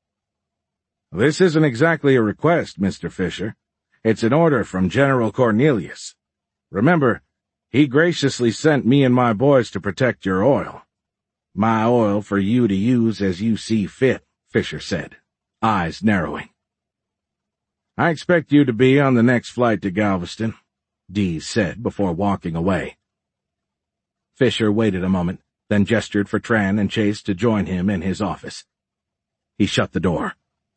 This isn't exactly a request, Mr. Fisher. It's an order from General Cornelius. Remember, he graciously sent me and my boys to protect your oil. My oil for you to use as you see fit, Fisher said, eyes narrowing. I expect you to be on the next flight to Galveston, Dees said before walking away. Fisher waited a moment, then gestured for Tran and Chase to join him in his office. He shut the door.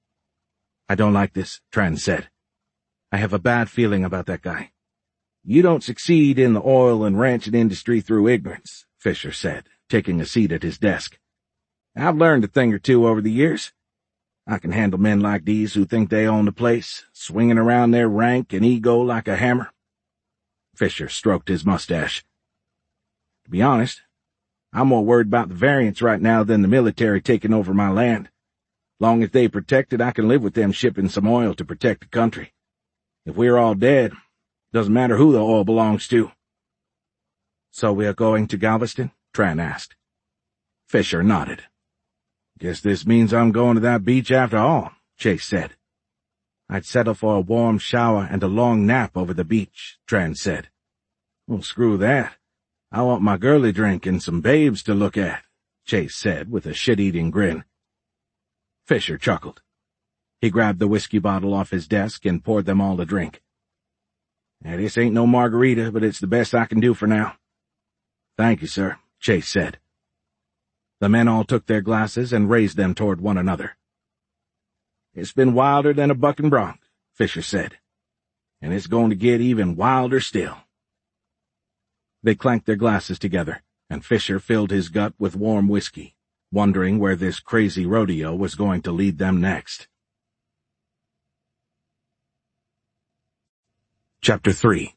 I don't like this, Tran said. I have a bad feeling about that guy. You don't succeed in the oil and ranching industry through ignorance, Fisher said, taking a seat at his desk. I've learned a thing or two over the years. I can handle men like these who think they own the place, swinging around their rank and ego like a hammer. Fisher stroked his mustache. To be honest, I'm more worried about the variants right now than the military taking over my land. Long as they protect it, I can live with them shipping some oil to protect the country. If we're all dead, doesn't matter who the oil belongs to. So we are going to Galveston? Tran asked. Fisher nodded. Guess this means I'm going to that beach after all, Chase said. I'd settle for a warm shower and a long nap over the beach, Tran said. Well, screw that. I want my girly drink and some babes to look at, Chase said with a shit-eating grin. Fisher chuckled. He grabbed the whiskey bottle off his desk and poured them all a drink. This ain't no margarita, but it's the best I can do for now. Thank you, sir, Chase said. The men all took their glasses and raised them toward one another. It's been wilder than a bucking bronc, Fisher said. And it's going to get even wilder still. They clanked their glasses together, and Fisher filled his gut with warm whiskey, wondering where this crazy rodeo was going to lead them next. Chapter 3.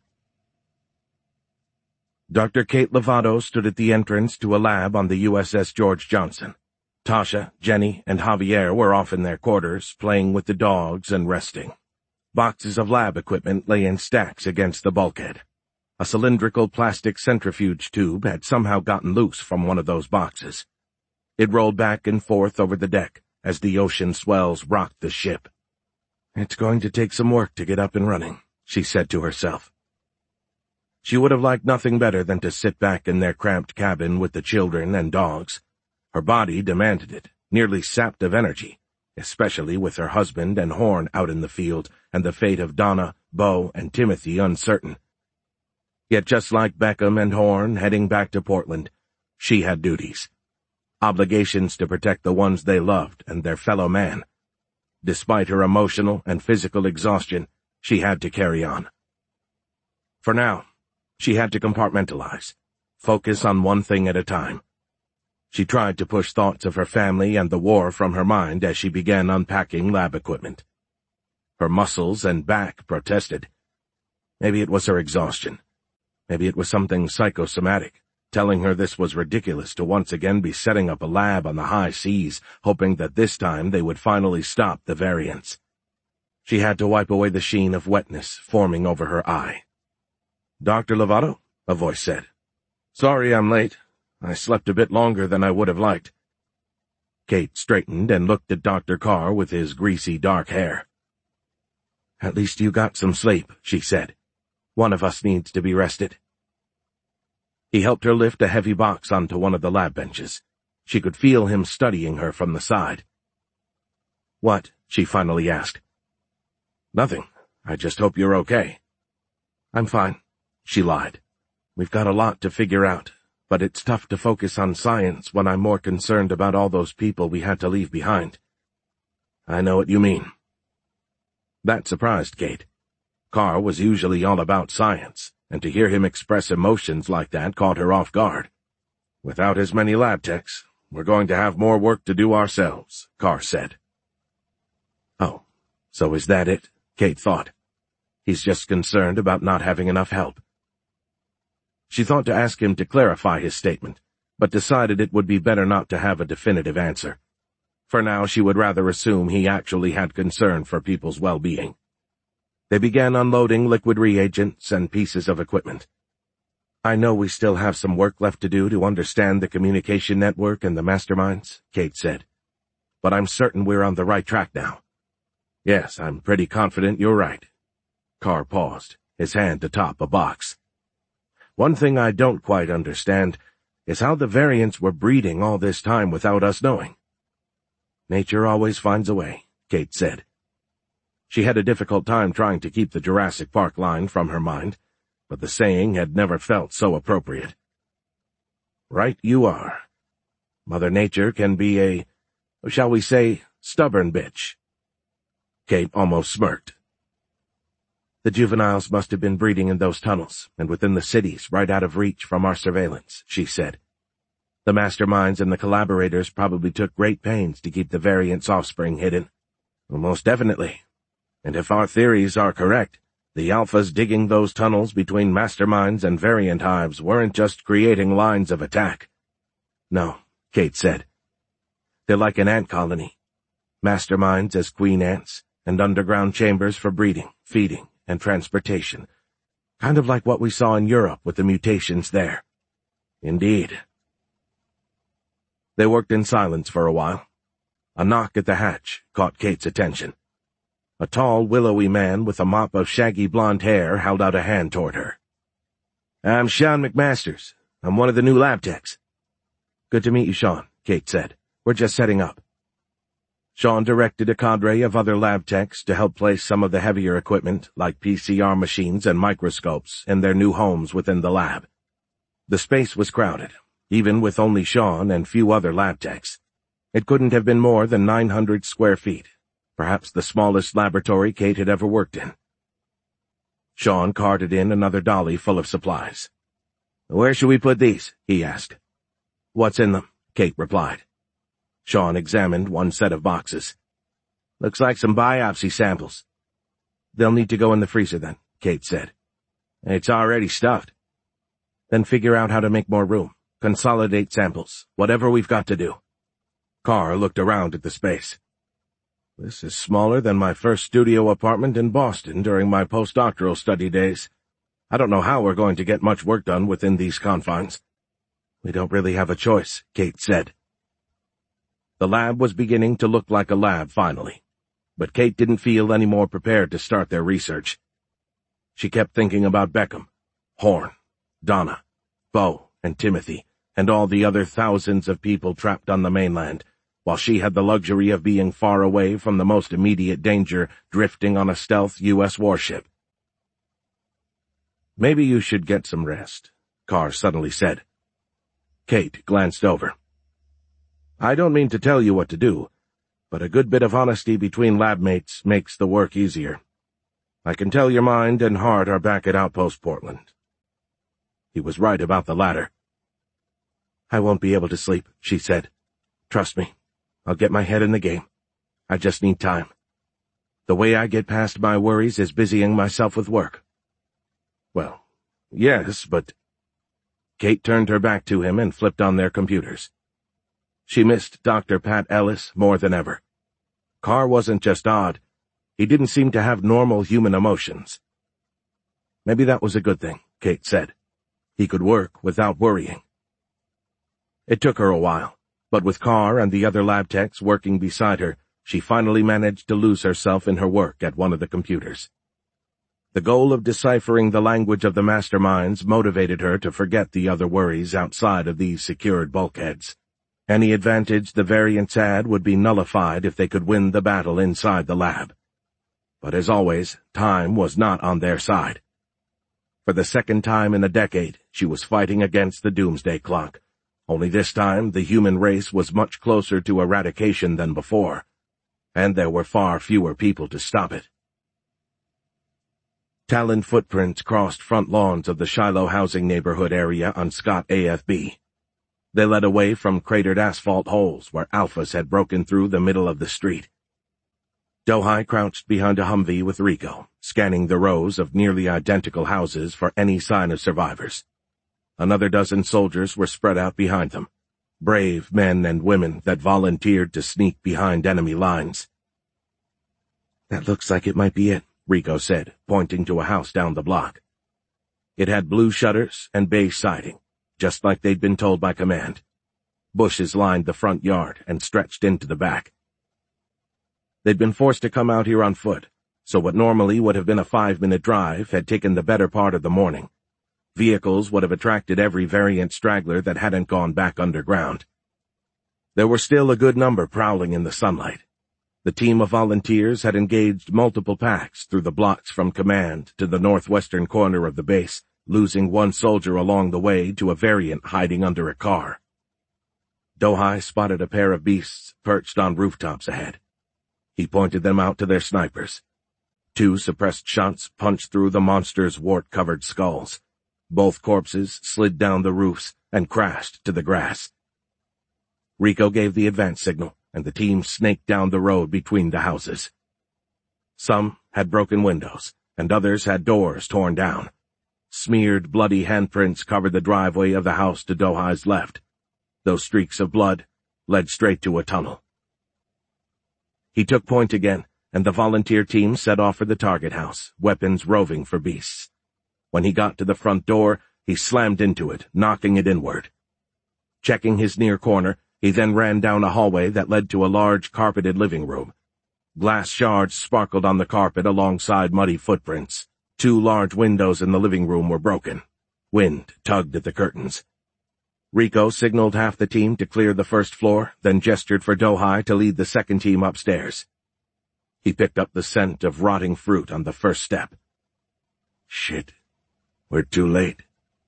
Dr. Kate Lovato stood at the entrance to a lab on the USS George Johnson. Tasha, Jenny, and Javier were off in their quarters, playing with the dogs and resting. Boxes of lab equipment lay in stacks against the bulkhead. A cylindrical plastic centrifuge tube had somehow gotten loose from one of those boxes. It rolled back and forth over the deck as the ocean swells rocked the ship. It's going to take some work to get up and running, she said to herself. She would have liked nothing better than to sit back in their cramped cabin with the children and dogs. Her body demanded it, nearly sapped of energy, especially with her husband and Horn out in the field and the fate of Donna, Bo, and Timothy uncertain. Yet just like Beckham and Horn heading back to Portland, she had duties. Obligations to protect the ones they loved and their fellow man. Despite her emotional and physical exhaustion, she had to carry on. For now, she had to compartmentalize, focus on one thing at a time. She tried to push thoughts of her family and the war from her mind as she began unpacking lab equipment. Her muscles and back protested. Maybe it was her exhaustion. Maybe it was something psychosomatic, telling her this was ridiculous to once again be setting up a lab on the high seas, hoping that this time they would finally stop the variants. She had to wipe away the sheen of wetness forming over her eye. Dr. Lovato, a voice said. Sorry I'm late. I slept a bit longer than I would have liked. Kate straightened and looked at Dr. Carr with his greasy dark hair. At least you got some sleep, she said. One of us needs to be rested. He helped her lift a heavy box onto one of the lab benches. She could feel him studying her from the side. What? She finally asked. Nothing. I just hope you're okay. I'm fine, she lied. We've got a lot to figure out, but it's tough to focus on science when I'm more concerned about all those people we had to leave behind. I know what you mean. That surprised Kate. Carr was usually all about science, and to hear him express emotions like that caught her off guard. Without as many lab techs, we're going to have more work to do ourselves, Carr said. Oh, so is that it? Kate thought. He's just concerned about not having enough help. She thought to ask him to clarify his statement, but decided it would be better not to have a definitive answer. For now, she would rather assume he actually had concern for people's well-being. They began unloading liquid reagents and pieces of equipment. I know we still have some work left to do to understand the communication network and the masterminds, Kate said. But I'm certain we're on the right track now. Yes, I'm pretty confident you're right. Carr paused, his hand atop a box. One thing I don't quite understand is how the variants were breeding all this time without us knowing. Nature always finds a way, Kate said. She had a difficult time trying to keep the Jurassic Park line from her mind, but the saying had never felt so appropriate. Right you are. Mother Nature can be a, shall we say, stubborn bitch. Kate almost smirked. The juveniles must have been breeding in those tunnels, and within the cities, right out of reach from our surveillance, she said. The masterminds and the collaborators probably took great pains to keep the variant's offspring hidden. Well, most definitely. And if our theories are correct, the Alphas digging those tunnels between masterminds and variant hives weren't just creating lines of attack. No, Kate said. They're like an ant colony. Masterminds as queen ants, and underground chambers for breeding, feeding, and transportation. Kind of like what we saw in Europe with the mutations there. Indeed. They worked in silence for a while. A knock at the hatch caught Kate's attention. A tall, willowy man with a mop of shaggy blonde hair held out a hand toward her. I'm Sean McMasters. I'm one of the new lab techs. Good to meet you, Sean, Kate said. We're just setting up. Sean directed a cadre of other lab techs to help place some of the heavier equipment, like PCR machines and microscopes, in their new homes within the lab. The space was crowded, even with only Sean and few other lab techs. It couldn't have been more than 900 square feet, perhaps the smallest laboratory Kate had ever worked in. Sean carted in another dolly full of supplies. Where should we put these? He asked. What's in them? Kate replied. Sean examined one set of boxes. Looks like some biopsy samples. They'll need to go in the freezer then, Kate said. It's already stuffed. Then figure out how to make more room. Consolidate samples, whatever we've got to do. Carr looked around at the space. This is smaller than my first studio apartment in Boston during my postdoctoral study days. I don't know how we're going to get much work done within these confines. We don't really have a choice, Kate said. The lab was beginning to look like a lab finally, but Kate didn't feel any more prepared to start their research. She kept thinking about Beckham, Horn, Donna, Bo, and Timothy, and all the other thousands of people trapped on the mainland, while she had the luxury of being far away from the most immediate danger, drifting on a stealth U.S. warship. Maybe you should get some rest, Carr suddenly said. Kate glanced over. I don't mean to tell you what to do, but a good bit of honesty between lab mates makes the work easier. I can tell your mind and heart are back at Outpost Portland. He was right about the latter. I won't be able to sleep, she said. Trust me, I'll get my head in the game. I just need time. The way I get past my worries is busying myself with work. Well, yes, but... Kate turned her back to him and flipped on their computers. She missed Dr. Pat Ellis more than ever. Carr wasn't just odd. He didn't seem to have normal human emotions. Maybe that was a good thing, Kate said. He could work without worrying. It took her a while, but with Carr and the other lab techs working beside her, she finally managed to lose herself in her work at one of the computers. The goal of deciphering the language of the masterminds motivated her to forget the other worries outside of these secured bulkheads. Any advantage the variants had would be nullified if they could win the battle inside the lab. But as always, time was not on their side. For the second time in a decade, she was fighting against the doomsday clock. Only this time, the human race was much closer to eradication than before, and there were far fewer people to stop it. Talon footprints crossed front lawns of the Shiloh housing neighborhood area on Scott AFB. They led away from cratered asphalt holes where Alphas had broken through the middle of the street. Dohai crouched behind a Humvee with Rico, scanning the rows of nearly identical houses for any sign of survivors. Another dozen soldiers were spread out behind them, brave men and women that volunteered to sneak behind enemy lines. That looks like it might be it, Rico said, pointing to a house down the block. It had blue shutters and beige siding, just like they'd been told by command. Bushes lined the front yard and stretched into the back. They'd been forced to come out here on foot, so what normally would have been a 5-minute drive had taken the better part of the morning. Vehicles would have attracted every variant straggler that hadn't gone back underground. There were still a good number prowling in the sunlight. The team of volunteers had engaged multiple packs through the blocks from command to the northwestern corner of the base, losing one soldier along the way to a variant hiding under a car. Dohai spotted a pair of beasts perched on rooftops ahead. He pointed them out to their snipers. 2 suppressed shots punched through the monster's wart-covered skulls. Both corpses slid down the roofs and crashed to the grass. Rico gave the advance signal, and the team snaked down the road between the houses. Some had broken windows, and others had doors torn down. Smeared, bloody handprints covered the driveway of the house to Dohai's left. Those streaks of blood led straight to a tunnel. He took point again, and the volunteer team set off for the target house, weapons roving for beasts. When he got to the front door, he slammed into it, knocking it inward. Checking his near corner, he then ran down a hallway that led to a large carpeted living room. Glass shards sparkled on the carpet alongside muddy footprints. 2 large windows in the living room were broken. Wind tugged at the curtains. Rico signaled half the team to clear the first floor, then gestured for Dohai to lead the second team upstairs. He picked up the scent of rotting fruit on the first step. Shit, we're too late.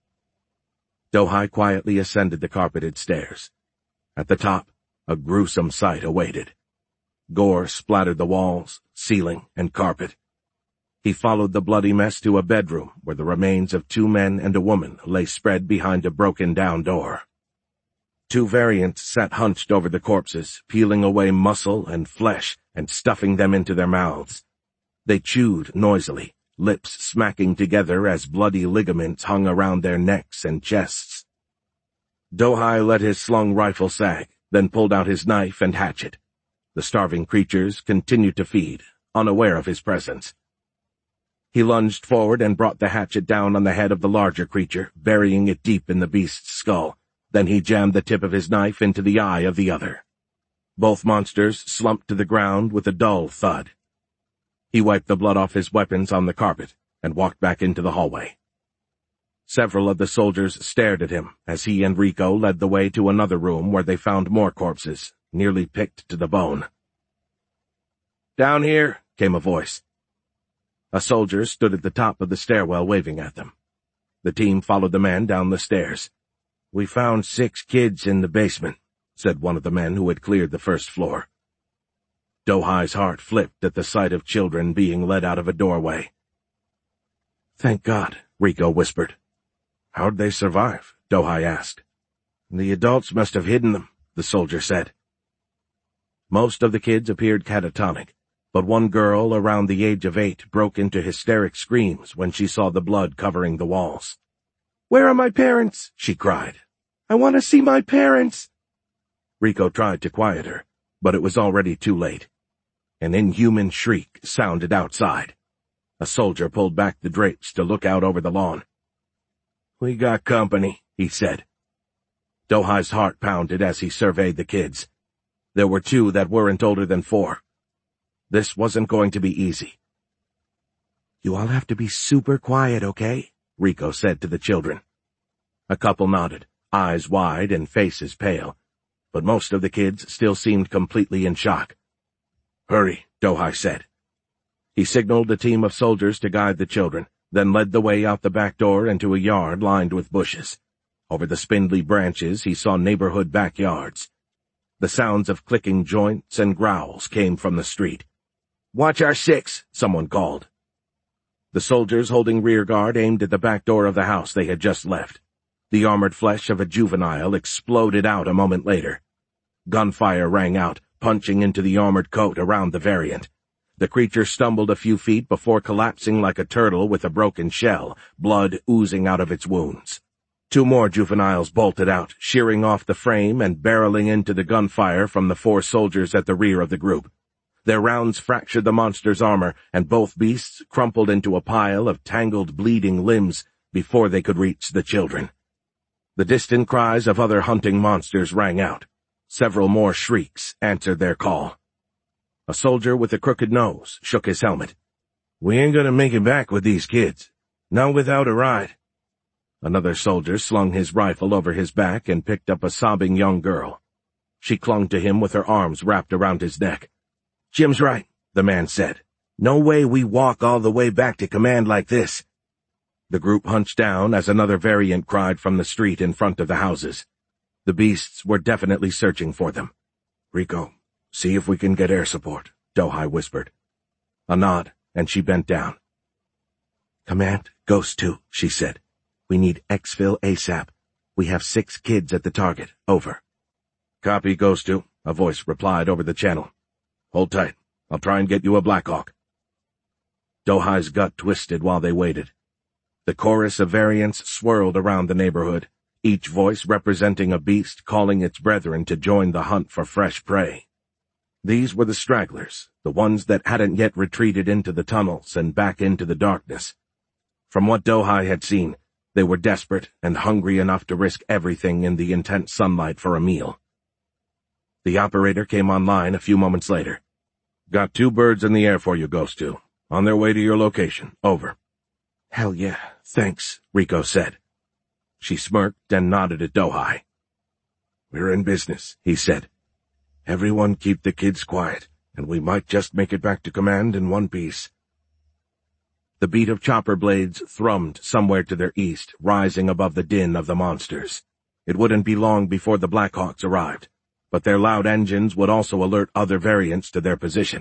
Dohai quietly ascended the carpeted stairs. At the top, a gruesome sight awaited. Gore splattered the walls, ceiling, and carpet. He followed the bloody mess to a bedroom where the remains of 2 men and a woman lay spread behind a broken-down door. 2 variants sat hunched over the corpses, peeling away muscle and flesh and stuffing them into their mouths. They chewed noisily, lips smacking together as bloody ligaments hung around their necks and chests. Dohai let his slung rifle sag, then pulled out his knife and hatchet. The starving creatures continued to feed, unaware of his presence. He lunged forward and brought the hatchet down on the head of the larger creature, burying it deep in the beast's skull. Then he jammed the tip of his knife into the eye of the other. Both monsters slumped to the ground with a dull thud. He wiped the blood off his weapons on the carpet and walked back into the hallway. Several of the soldiers stared at him as he and Rico led the way to another room where they found more corpses, nearly picked to the bone. "Down here," came a voice. A soldier stood at the top of the stairwell waving at them. The team followed the man down the stairs. "We found 6 kids in the basement," said one of the men who had cleared the first floor. Dohai's heart flipped at the sight of children being led out of a doorway. "Thank God," Rico whispered. "How'd they survive?" Dohai asked. "The adults must have hidden them," the soldier said. Most of the kids appeared catatonic, but one girl around the age of 8 broke into hysteric screams when she saw the blood covering the walls. "Where are my parents?" she cried. "I want to see my parents." Rico tried to quiet her, but it was already too late. An inhuman shriek sounded outside. A soldier pulled back the drapes to look out over the lawn. "We got company," he said. Dohai's heart pounded as he surveyed the kids. There were 2 that weren't older than 4. This wasn't going to be easy. "You all have to be super quiet, okay?" Rico said to the children. A couple nodded, eyes wide and faces pale, but most of the kids still seemed completely in shock. "Hurry," Dohai said. He signaled a team of soldiers to guide the children, then led the way out the back door into a yard lined with bushes. Over the spindly branches he saw neighborhood backyards. The sounds of clicking joints and growls came from the street. "Watch our 6," someone called. The soldiers holding rear guard aimed at the back door of the house they had just left. The armored flesh of a juvenile exploded out a moment later. Gunfire rang out, punching into the armored coat around the variant. The creature stumbled a few feet before collapsing like a turtle with a broken shell, blood oozing out of its wounds. 2 more juveniles bolted out, shearing off the frame and barreling into the gunfire from the 4 soldiers at the rear of the group. Their rounds fractured the monster's armor, and both beasts crumpled into a pile of tangled, bleeding limbs before they could reach the children. The distant cries of other hunting monsters rang out. Several more shrieks answered their call. A soldier with a crooked nose shook his helmet. "We ain't gonna make it back with these kids. Not without a ride." Another soldier slung his rifle over his back and picked up a sobbing young girl. She clung to him with her arms wrapped around his neck. "Jim's right," the man said. "No way we walk all the way back to command like this." The group hunched down as another variant cried from the street in front of the houses. The beasts were definitely searching for them. "Rico, see if we can get air support," Dohai whispered. A nod, and she bent down. "Command, Ghost 2, she said. "We need exfil ASAP. We have 6 kids at the target. Over." "Copy, Ghost 2, a voice replied over the channel. "Hold tight. I'll try and get you a Blackhawk." Dohai's gut twisted while they waited. The chorus of variants swirled around the neighborhood, each voice representing a beast calling its brethren to join the hunt for fresh prey. These were the stragglers, the ones that hadn't yet retreated into the tunnels and back into the darkness. From what Dohai had seen, they were desperate and hungry enough to risk everything in the intense sunlight for a meal. The operator came online a few moments later. "Got 2 birds in the air for you, Ghost 2. On their way to your location. Over." "Hell yeah, thanks," Rico said. She smirked and nodded at Dohai. "We're in business," he said. "Everyone keep the kids quiet, and we might just make it back to command in one piece." The beat of chopper blades thrummed somewhere to their east, rising above the din of the monsters. It wouldn't be long before the Blackhawks arrived, but their loud engines would also alert other variants to their position.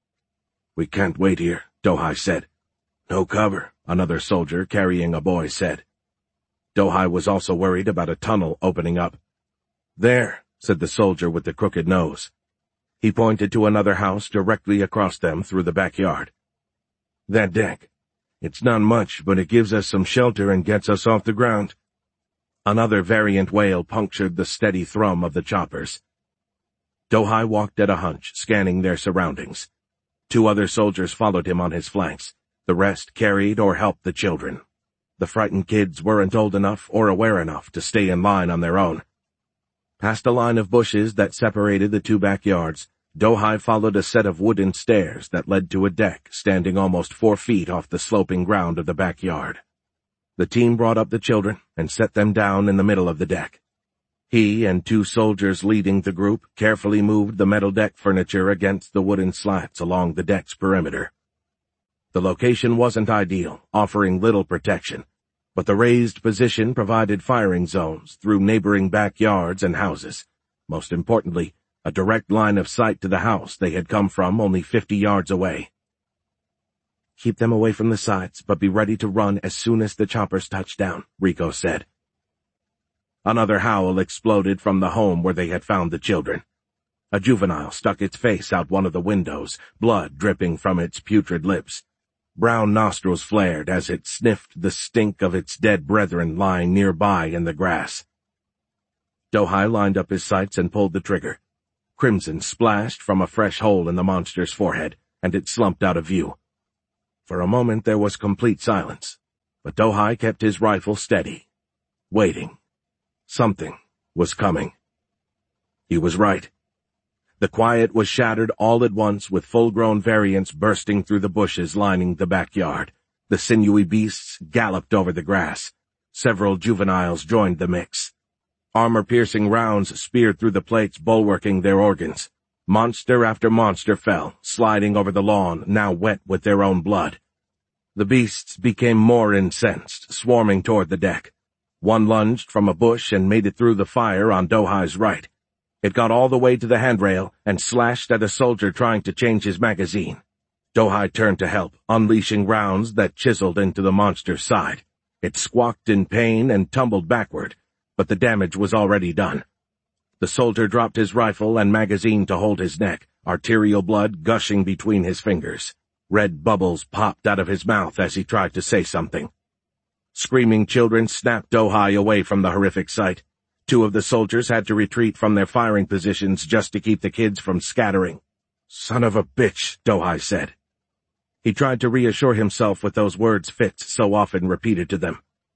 "We can't wait here," Dohai said. "No cover," another soldier carrying a boy said. Dohai was also worried about a tunnel opening up. "There," said the soldier with the crooked nose. He pointed to another house directly across them through the backyard. "That deck. It's not much, but it gives us some shelter and gets us off the ground." Another variant wail punctured the steady thrum of the choppers. Dohai walked at a hunch, scanning their surroundings. 2 other soldiers followed him on his flanks. The rest carried or helped the children. The frightened kids weren't old enough or aware enough to stay in line on their own. Past a line of bushes that separated the 2 backyards, Dohai followed a set of wooden stairs that led to a deck standing almost 4 feet off the sloping ground of the backyard. The team brought up the children and set them down in the middle of the deck. He and 2 soldiers leading the group carefully moved the metal deck furniture against the wooden slats along the deck's perimeter. The location wasn't ideal, offering little protection, but the raised position provided firing zones through neighboring backyards and houses. Most importantly, a direct line of sight to the house they had come from only 50 yards away. "Keep them away from the sides, but be ready to run as soon as the choppers touch down," Rico said. Another howl exploded from the home where they had found the children. A juvenile stuck its face out one of the windows, blood dripping from its putrid lips. Brown nostrils flared as it sniffed the stink of its dead brethren lying nearby in the grass. Dohai lined up his sights and pulled the trigger. Crimson splashed from a fresh hole in the monster's forehead, and it slumped out of view. For a moment there was complete silence, but Dohai kept his rifle steady, waiting. Something was coming. He was right. The quiet was shattered all at once with full-grown variants bursting through the bushes lining the backyard. The sinewy beasts galloped over the grass. Several juveniles joined the mix. Armor-piercing rounds speared through the plates bulwarking their organs. Monster after monster fell, sliding over the lawn, now wet with their own blood. The beasts became more incensed, swarming toward the deck. One lunged from a bush and made it through the fire on Dohai's right. It got all the way to the handrail and slashed at a soldier trying to change his magazine. Dohai turned to help, unleashing rounds that chiseled into the monster's side. It squawked in pain and tumbled backward, but the damage was already done. The soldier dropped his rifle and magazine to hold his neck, arterial blood gushing between his fingers. Red bubbles popped out of his mouth as he tried to say something. Screaming children snapped Dohai away from the horrific sight. 2 of the soldiers had to retreat from their firing positions just to keep the kids from scattering. "Son of a bitch," Dohai said. He tried to reassure himself with those words Fitz so often repeated to them.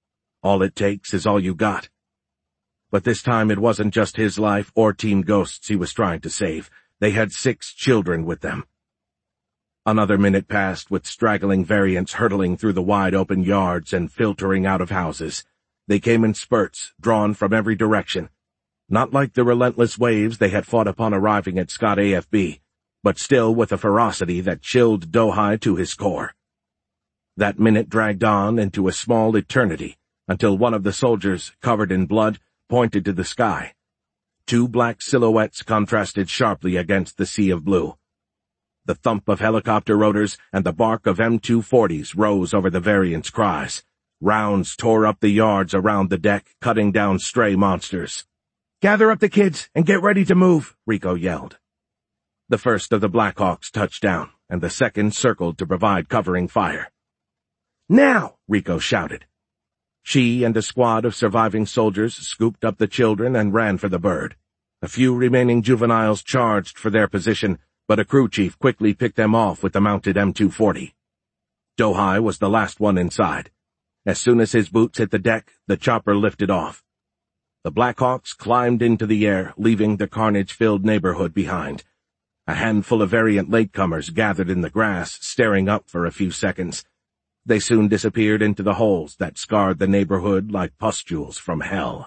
All it takes is all you got. But this time it wasn't just his life or Team Ghost's he was trying to save. They had 6 children with them. Another minute passed with straggling variants hurtling through the wide-open yards and filtering out of houses. They came in spurts, drawn from every direction. Not like the relentless waves they had fought upon arriving at Scott AFB, but still with a ferocity that chilled Dohai to his core. That minute dragged on into a small eternity, until one of the soldiers, covered in blood, pointed to the sky. 2 black silhouettes contrasted sharply against the sea of blue. The thump of helicopter rotors and the bark of M240s rose over the variants' cries. Rounds tore up the yards around the deck, cutting down stray monsters. "Gather up the kids and get ready to move," Rico yelled. The first of the Blackhawks touched down, and the second circled to provide covering fire. "Now!" Rico shouted. She and a squad of surviving soldiers scooped up the children and ran for the bird. A few remaining juveniles charged for their position, but a crew chief quickly picked them off with the mounted M240. Dohai was the last one inside. As soon as his boots hit the deck, the chopper lifted off. The Blackhawks climbed into the air, leaving the carnage-filled neighborhood behind. A handful of variant latecomers gathered in the grass, staring up for a few seconds. They soon disappeared into the holes that scarred the neighborhood like pustules from hell.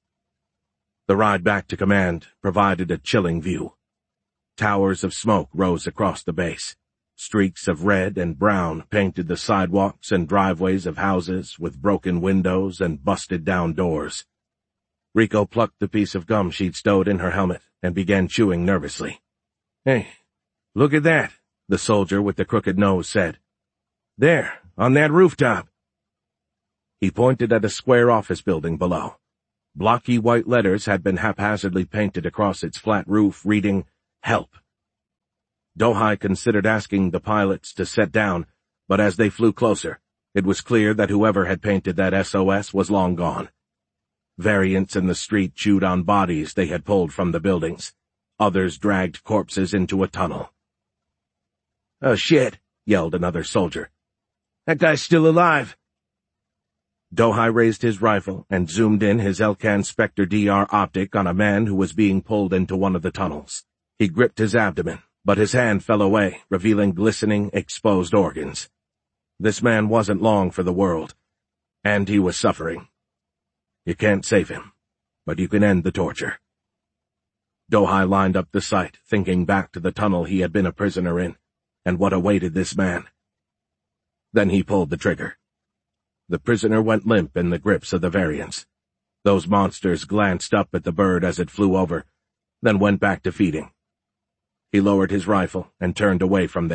The ride back to command provided a chilling view. Towers of smoke rose across the base. Streaks of red and brown painted the sidewalks and driveways of houses with broken windows and busted-down doors. Rico plucked the piece of gum she'd stowed in her helmet and began chewing nervously. "Hey, look at that," the soldier with the crooked nose said. "There, on that rooftop." He pointed at a square office building below. Blocky white letters had been haphazardly painted across its flat roof, reading, "Help." Dohai considered asking the pilots to set down, but as they flew closer, it was clear that whoever had painted that SOS was long gone. Variants in the street chewed on bodies they had pulled from the buildings. Others dragged corpses into a tunnel. "Oh shit," yelled another soldier. "That guy's still alive." Dohai raised his rifle and zoomed in his Elcan Spectre DR optic on a man who was being pulled into one of the tunnels. He gripped his abdomen, but his hand fell away, revealing glistening, exposed organs. This man wasn't long for the world, and he was suffering. You can't save him, but you can end the torture. Dohai lined up the sight, thinking back to the tunnel he had been a prisoner in, and what awaited this man. Then he pulled the trigger. The prisoner went limp in the grips of the variants. Those monsters glanced up at the bird as it flew over, then went back to feeding. He lowered his rifle and turned away from them.